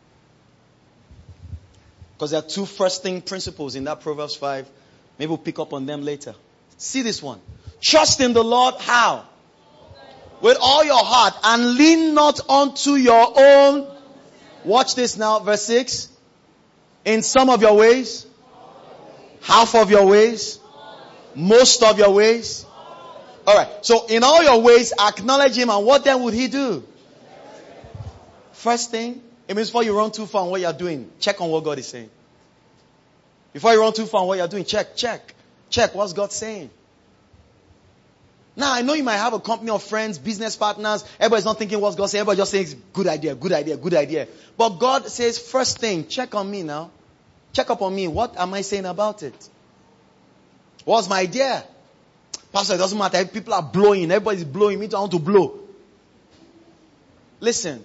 Speaker 1: Because there are two first thing principles in that Proverbs 5. Maybe we'll pick up on them later. See this one. Trust in the Lord how? With all your heart and lean not unto your own. Watch this now, verse 6. In some of your ways. Half of your ways. Most of your ways. Alright, so in all your ways, acknowledge him, and what then would he do? First thing, it means before you run too far on what you're doing, check on what God is saying. Before you run too far on what you're doing, check what's God saying. Now, I know you might have a company of friends, business partners, everybody's not thinking what's God saying, everybody just saying, good idea. But God says, first thing, check on me now. Check up on me. What am I saying about it? What's my idea? Pastor, it doesn't matter. People are blowing. Everybody's blowing. Me too, I want to blow. Listen.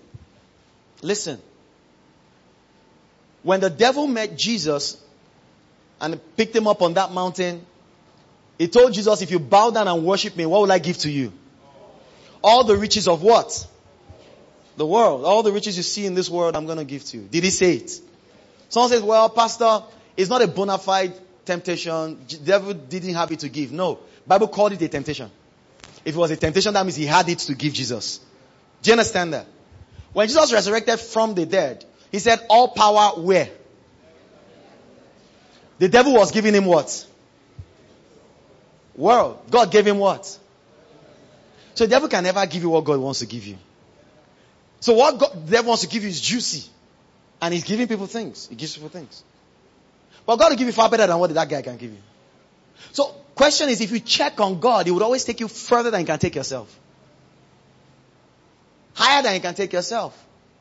Speaker 1: When the devil met Jesus and picked him up on that mountain, he told Jesus, if you bow down and worship me, what will I give to you? All the riches of what? The world. All the riches you see in this world, I'm going to give to you. Did he say it? Someone says, well, Pastor, it's not a bona fide temptation. The devil didn't have it to give. No. Bible called it a temptation. If it was a temptation, that means he had it to give Jesus. Do you understand that? When Jesus resurrected from the dead, he said, all power where? The devil was giving him what? World. God gave him what? So the devil can never give you what God wants to give you. So what the devil wants to give you is juicy. And he's giving people things. He gives people things. But God will give you far better than what that guy can give you. So, question is, if you check on God, He would always take you further than you can take yourself. Higher than you can take yourself.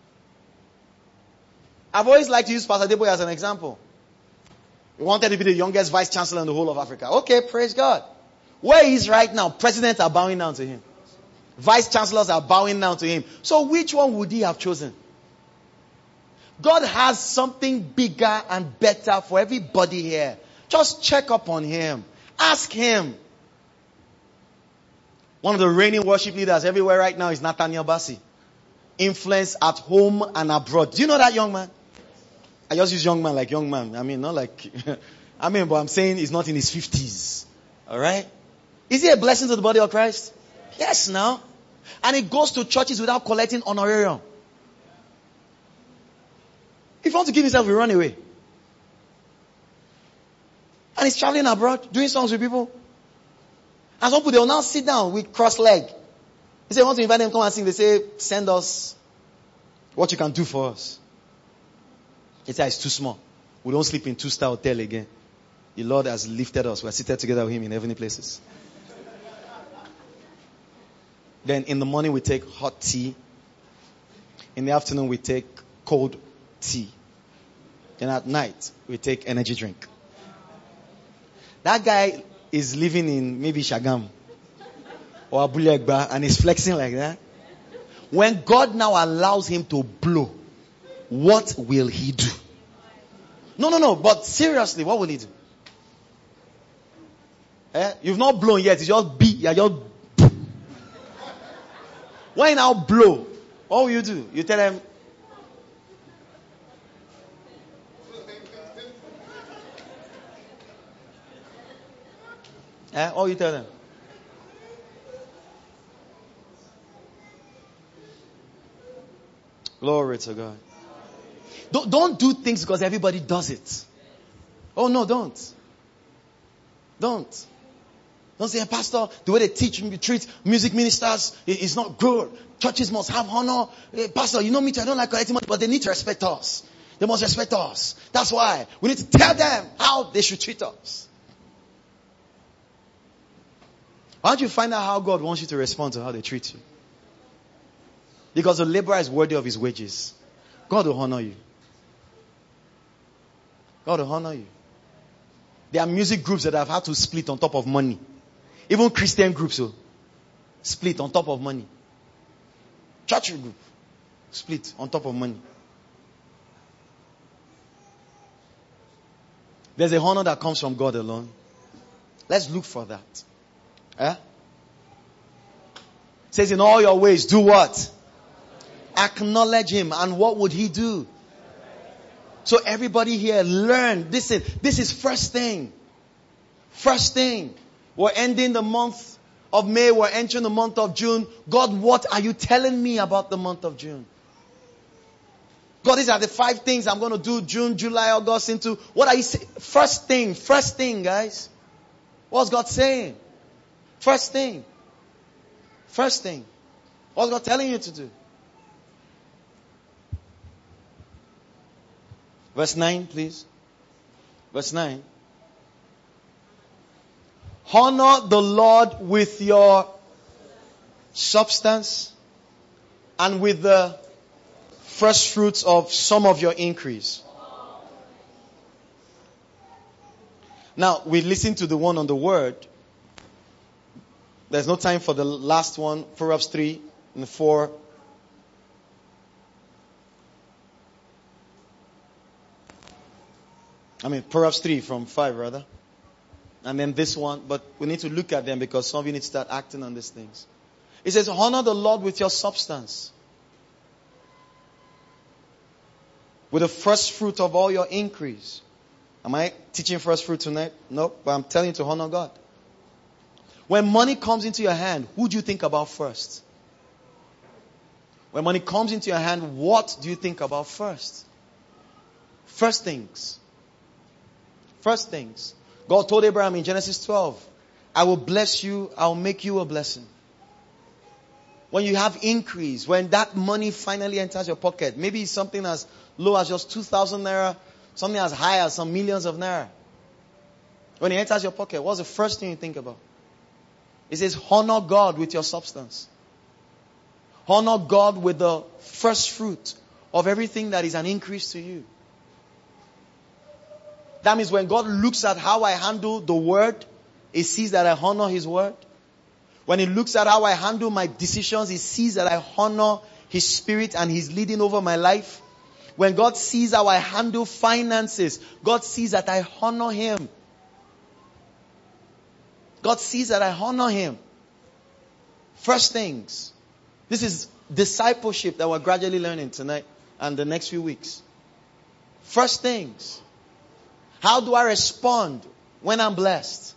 Speaker 1: I've always liked to use Pastor Deboye as an example. He wanted to be the youngest vice chancellor in the whole of Africa. Okay, praise God. Where he is right now, presidents are bowing down to him. Vice chancellors are bowing down to him. So which one would he have chosen? God has something bigger and better for everybody here. Just check up on him. Ask him. One of the reigning worship leaders everywhere right now is Nathaniel Bassey. Influence at home and abroad. Do you know that young man? I just use young man like young man. I mean, not like... but I'm saying he's not in his 50s. Alright? Is he a blessing to the body of Christ? Yes, now. And he goes to churches without collecting honorarium. If you want to give himself, he run away. And he's traveling abroad, doing songs with people. And some people, they will now sit down with cross leg. They say, want to invite them to come and sing. They say, send us what you can do for us. They say, it's too small. We don't sleep in 2-star hotel again. The Lord has lifted us. We are seated together with him in heavenly places. Then in the morning we take hot tea. In the afternoon we take cold tea. And at night we take energy drink. That guy is living in maybe Shagam or Abule Egba and is flexing like that. When God now allows him to blow, what will he do? No. But seriously, what will he do? You've not blown yet. It's just B. You're just... When you now blow, what will you do? You tell them... Or you tell them? Glory to God. Don't do things because everybody does it. Oh no, don't. Don't say, Pastor, the way they treat music ministers is not good. Churches must have honor. Pastor, you know me too, I don't like collecting money, but they need to respect us. They must respect us. That's why we need to tell them how they should treat us. Why don't you find out how God wants you to respond to how they treat you? Because the laborer is worthy of his wages. God will honor you. God will honor you. There are music groups that have had to split on top of money. Even Christian groups will split on top of money. Church group split on top of money. There's a honor that comes from God alone. Let's look for that. It says in all your ways, do what? Acknowledge him. And what would he do? So everybody here, learn. This is first thing. First thing. We're ending the month of May. We're entering the month of June. God, what are you telling me about the month of June? God, these are the 5 things I'm going to do June, July, August into. What are you saying? First thing, guys. What's God saying? First thing. What's God telling you to do? Verse 9, please. Verse 9. Honor the Lord with your substance and with the first fruits of some of your increase. Now, we listen to the one on the word. There's no time for the last one. Proverbs 3 and 4. Proverbs 3 from 5 rather. And then this one. But we need to look at them because some of you need to start acting on these things. It says, honor the Lord with your substance. With the first fruit of all your increase. Am I teaching first fruit tonight? No, but I'm telling you to honor God. When money comes into your hand, who do you think about first? When money comes into your hand, what do you think about first? First things. First things. God told Abraham in Genesis 12, I will bless you, I will make you a blessing. When you have increase, when that money finally enters your pocket, maybe it's something as low as just 2,000 naira, something as high as some millions of naira. When it enters your pocket, what's the first thing you think about? It says, honor God with your substance. Honor God with the first fruit of everything that is an increase to you. That means when God looks at how I handle the word, He sees that I honor His word. When He looks at how I handle my decisions, He sees that I honor His Spirit and He's leading over my life. When God sees how I handle finances, God sees that I honor Him. God sees that I honor Him. First things. This is discipleship that we're gradually learning tonight and the next few weeks. First things. How do I respond when I'm blessed?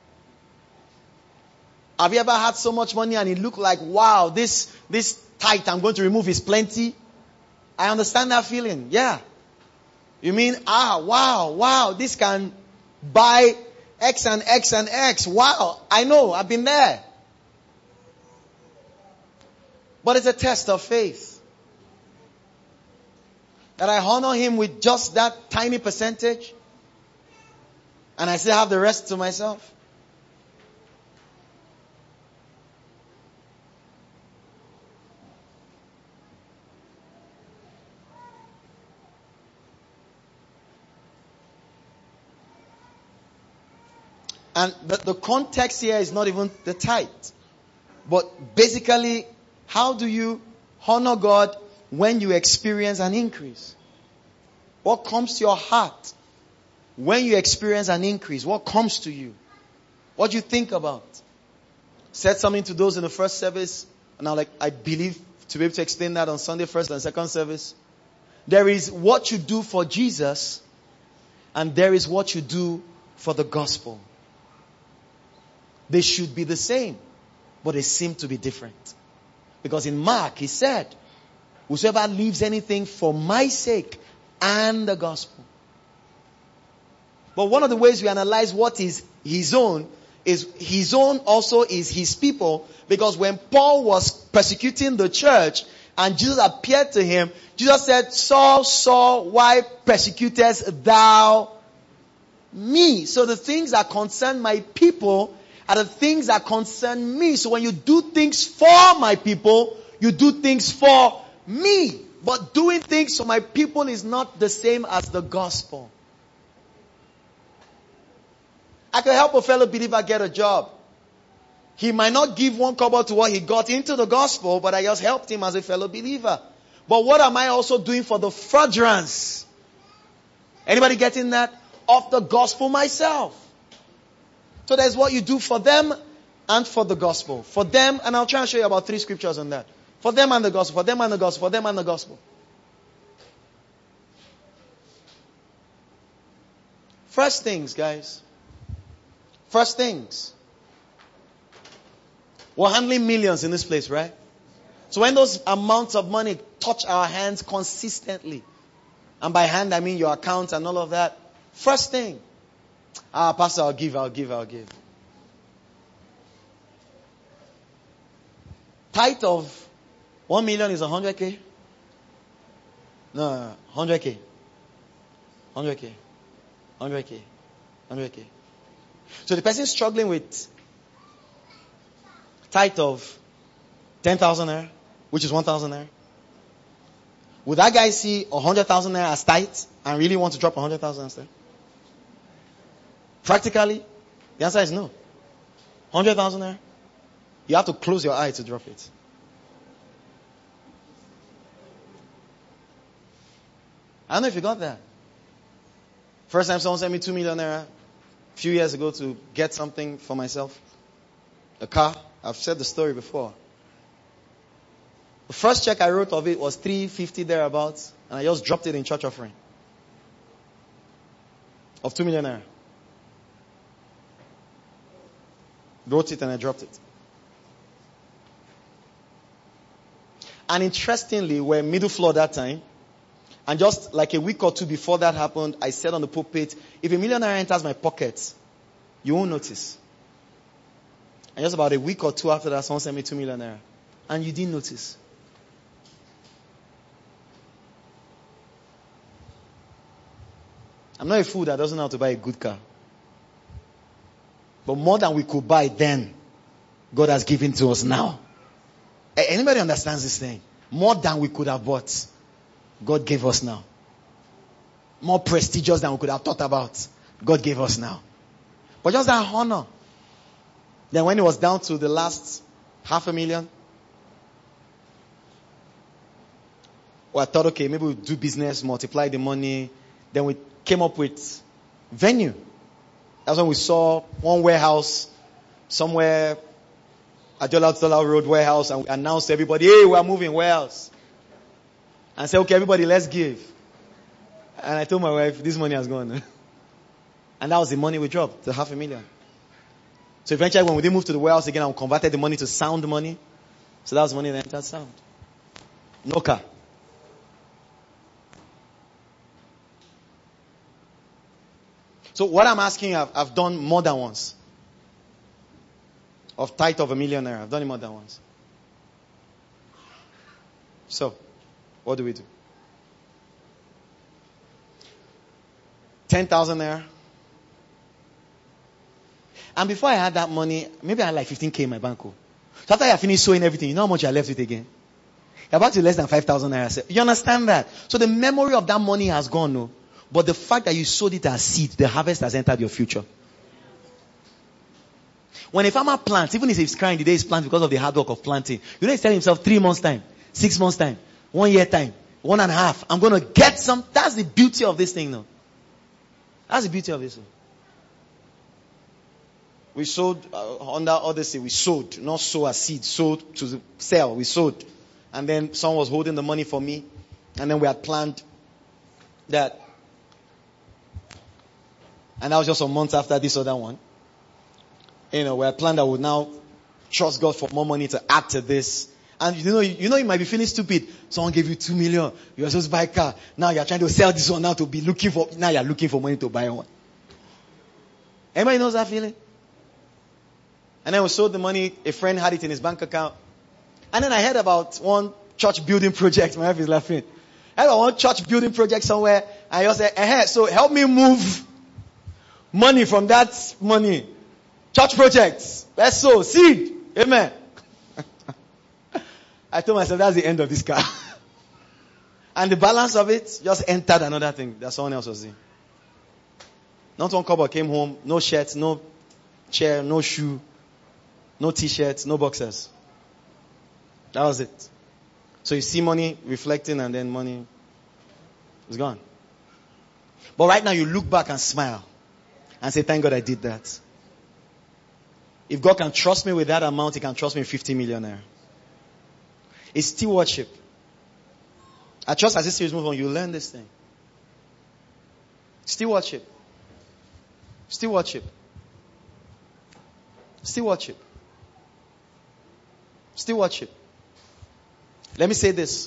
Speaker 1: Have you ever had so much money and it looked like, wow, this tithe I'm going to remove is plenty? I understand that feeling. Yeah. You mean, wow, this can buy X and X and X. Wow, I know, I've been there. But it's a test of faith. That I honor Him with just that tiny percentage. And I still have the rest to myself. And the context here is not even the tithe. But basically, how do you honor God when you experience an increase? What comes to your heart when you experience an increase? What comes to you? What do you think about? Said something to those in the first service, and I believe to be able to explain that on Sunday first and second service. There is what you do for Jesus, and there is what you do for the gospel. They should be the same, but they seem to be different. Because in Mark, he said, whosoever leaves anything for my sake and the gospel. But one of the ways we analyze what is his own is his own also is his people. Because when Paul was persecuting the church and Jesus appeared to him, Jesus said, Saul, Saul, why persecutest thou me? So the things that concern my people are the things that concern me. So when you do things for my people, you do things for me. But doing things for my people is not the same as the gospel. I can help a fellow believer get a job. He might not give one kobo to what he got into the gospel, but I just helped him as a fellow believer. But what am I also doing for the furtherance? Anybody getting that? Of the gospel myself. So there's what you do for them and for the gospel. For them, and I'll try and show you about 3 scriptures on that. For them and the gospel, for them and the gospel, for them and the gospel. First things, guys. First things. We're handling millions in this place, right? So when those amounts of money touch our hands consistently, and by hand I mean your account and all of that, first thing, Pastor, I'll give. Tithe of 1 million is 100K? No, 100K. 100K. 100K. 100K. So the person struggling with tithe of 10,000 naira, which is 1,000 naira, would that guy see 100,000 naira as tithe and really want to drop 100,000 instead? Practically, the answer is no. 100,000 naira, you have to close your eye to drop it. I don't know if you got that. First time someone sent me 2 million naira a few years ago to get something for myself. A car. I've said the story before. The first check I wrote of it was 350 thereabouts, and I just dropped it in church offering. Of 2 million naira. Wrote it and I dropped it. And interestingly, we're middle floor that time. And just like a week or two before that happened, I said on the pulpit, if $1 million enters my pocket, you won't notice. And just about a week or two after that, someone sent me 2 million naira. And you didn't notice. I'm not a fool that doesn't know how to buy a good car. But more than we could buy then, God has given to us now. Anybody understands this thing? More than we could have bought, God gave us now. More prestigious than we could have thought about, God gave us now. But just that honor. Then when it was down to the last 500,000, well, I thought, okay, maybe we'll do business, multiply the money. Then we came up with venue. That's when we saw one warehouse somewhere at Jola Road warehouse, and we announced to everybody, hey, we are moving warehouse. And said, okay, everybody, let's give. And I told my wife, this money has gone. And that was the money we dropped, the $500,000. So eventually when we didn't move to the warehouse again, I converted the money to sound money. So that was money that entered sound. No car. So what I'm asking, I've done more than once. Of tithe of £1,000,000. I've done it more than once. So, what do we do? 10,000 naira. And before I had that money, maybe I had like 15K in my bank. So after I finished sowing everything, you know how much I left with again? About to less than 5,000 naira. You understand that? So the memory of that money has gone, no? But the fact that you sowed it as seed, the harvest has entered your future. When a farmer plants, even if he's crying the day he's planting because of the hard work of planting, you know he's telling himself 3 months time, 6 months time, 1 year time, 1.5. I'm going to get some. That's the beauty of this thing now. That's the beauty of this thing. We sowed under Odyssey. We sowed, not sow as seed, sowed to sell. We sowed. And then someone was holding the money for me. And then we had planned that. And that was just some months after this other one. You know, we had planned that we would now trust God for more money to add to this. And you know, you might be feeling stupid. Someone gave you 2 million. You are supposed to buy a car. Now you're trying to sell this one now to be looking for, now you're looking for money to buy one. Anybody knows that feeling? And then we sold the money. A friend had it in his bank account. And then I heard about one church building project. My wife is laughing. I heard about one church building project somewhere. And I said, so help me move money from that money. Church projects. Let's sow. Seed. Amen. I told myself that's the end of this car. And the balance of it just entered another thing that someone else was doing. Not one couple came home. No shirt, no chair, no shoe. No t-shirts, no boxers. That was it. So you see money reflecting and then money is gone. But right now you look back and smile and say, thank God I did that. If God can trust me with that amount, He can trust me with 50 million naira. It's stewardship. I trust as this series moves on, you learn this thing. Stewardship. Stewardship. Stewardship. Stewardship. Let me say this.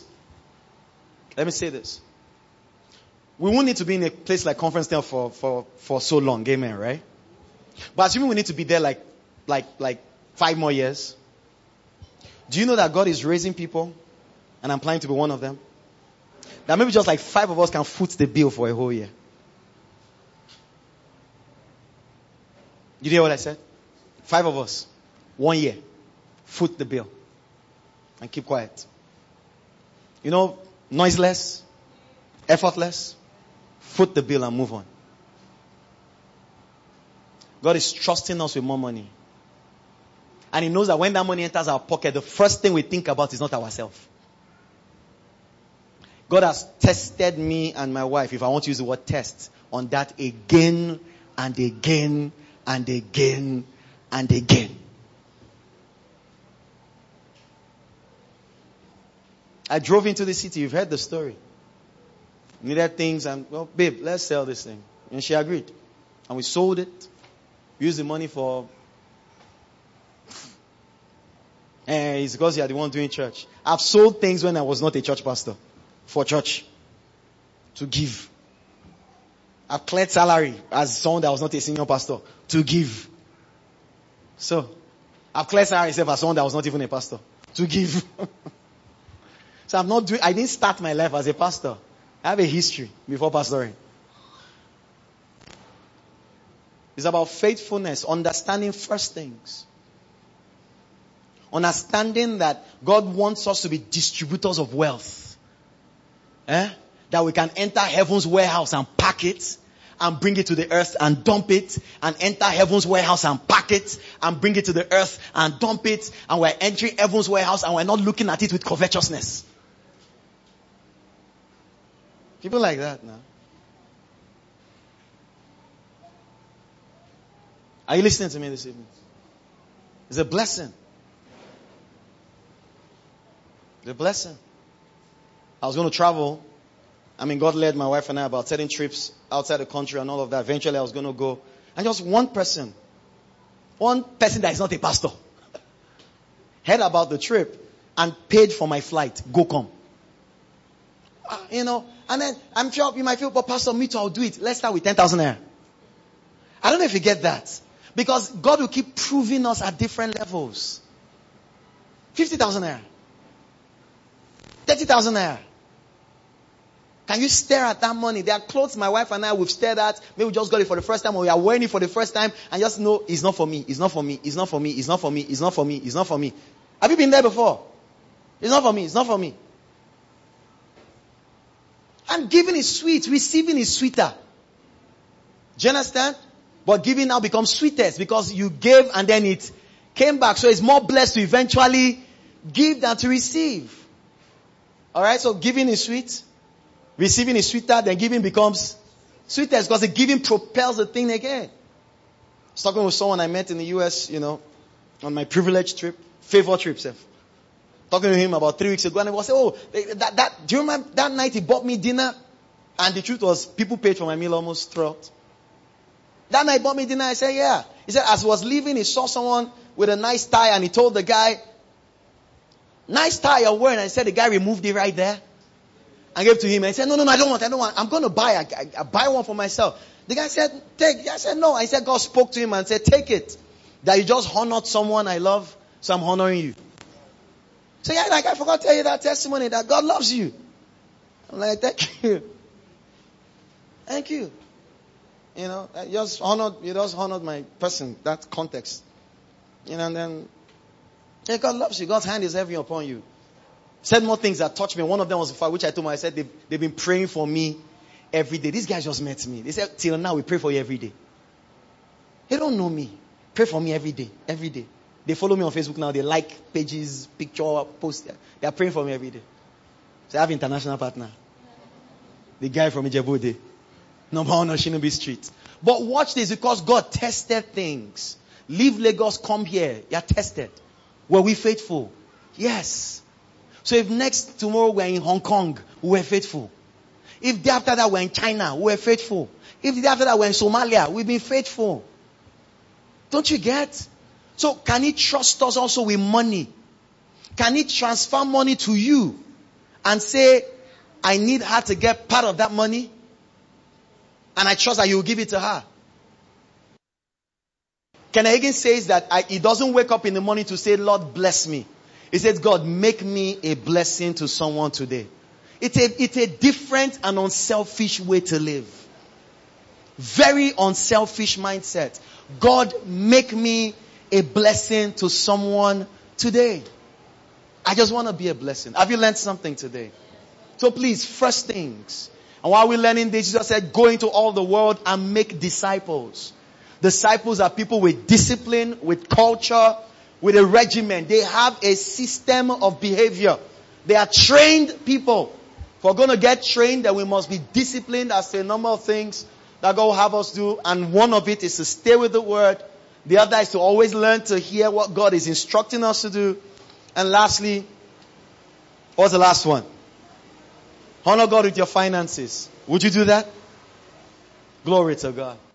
Speaker 1: We won't need to be in a place like Conference Town for so long, amen, right? But assuming we need to be there like 5 more years. Do you know that God is raising people, and I'm planning to be one of them? That maybe just like 5 of us can foot the bill for a whole year. You hear what I said? 5 of us, 1 year, foot the bill, and keep quiet. You know, noiseless, effortless, foot the bill and move on. God is trusting us with more money. And He knows that when that money enters our pocket, the first thing we think about is not ourselves. God has tested me and my wife, if I want to use the word test, on that again and again and again and again. I drove into the city. You've heard the story. Needed things and, well, babe, let's sell this thing. And she agreed. And we sold it. We used the money for... And it's because you are the one doing church. I've sold things when I was not a church pastor. For church. To give. I've cleared salary as someone that was not a senior pastor. To give. So, I've cleared salary as someone that was not even a pastor. To give. So I didn't start my life as a pastor. I have a history before pastoring. It's about faithfulness, understanding first things. Understanding that God wants us to be distributors of wealth. That we can enter heaven's warehouse and pack it and bring it to the earth and dump it, and enter heaven's warehouse and pack it and bring it to the earth and dump it, and we're entering heaven's warehouse and we're not looking at it with covetousness. People like that now. Are you listening to me this evening? It's a blessing. It's a blessing. I was going to travel. God led my wife and I about 10 trips outside the country and all of that. Eventually I was going to go. And just one person that is not a pastor, heard about the trip and paid for my flight. Go come. And then I'm sure you might feel, but Pastor, me too, I'll do it. Let's start with 10,000 naira. I don't know if you get that. Because God will keep proving us at different levels. 50,000 naira. 30,000 naira. Can you stare at that money? There are clothes my wife and I we've stared at. Maybe we just got it for the first time or we are wearing it for the first time and just know it's not for me. It's not for me. It's not for me. It's not for me. It's not for me. It's not for me. Have you been there before? It's not for me. It's not for me. And giving is sweet. Receiving is sweeter. Do you understand? But giving now becomes sweetest because you gave and then it came back. So it's more blessed to eventually give than to receive. Alright, so giving is sweet. Receiving is sweeter, then giving becomes sweetest because the giving propels the thing again. I was talking with someone I met in the US, on my privileged trip, favor trip, Seth. Talking to him about 3 weeks ago, and I was saying, do you remember that night he bought me dinner? And the truth was, people paid for my meal almost throughout. That night he bought me dinner, I said, yeah. He said, as he was leaving, he saw someone with a nice tie, and he told the guy, nice tie you're wearing. And I said, the guy removed it right there. I gave to him. And he said, no, I don't want. I'm going to buy. I buy one for myself. The guy said, take. I said, no. I said, God spoke to him and said, take it. That you just honored someone I love, so I'm honoring you. So yeah, I forgot to tell you that testimony that God loves you. I'm like, thank you. Thank you. You just honored my person, that context. And then, yeah, God loves you. God's hand is heavy upon you. Said more things that touched me. One of them was which I told him, I said, they've been praying for me every day. These guys just met me. They said, till now we pray for you every day. They don't know me. Pray for me every day. Every day. They follow me on Facebook now. They like pages, picture, post. They are praying for me every day. So I have international partner. The guy from Ijebu-Ode. Number 1 on Shinobi Street. But watch this because God tested things. Leave Lagos, come here. You are tested. Were we faithful? Yes. So if next tomorrow we're in Hong Kong, we're faithful. If day after that we're in China, we're faithful. If the day after that we're in Somalia, we've been faithful. Don't you get? So can He trust us also with money? Can He transfer money to you and say, I need her to get part of that money? And I trust that you will give it to her. Ken Hagin says that he doesn't wake up in the morning to say, Lord, bless me. He says, God, make me a blessing to someone today. It's a different and unselfish way to live. Very unselfish mindset. God, make me a blessing to someone today. I just want to be a blessing. Have you learned something today? So please, first things. And while we're learning this, Jesus said, go into all the world and make disciples. Disciples are people with discipline, with culture, with a regimen. They have a system of behavior. They are trained people. If we're going to get trained, then we must be disciplined as to a number of things that God will have us do. And one of it is to stay with the word. The other is to always learn to hear what God is instructing us to do. And lastly, what's the last one? Honor God with your finances. Would you do that? Glory to God.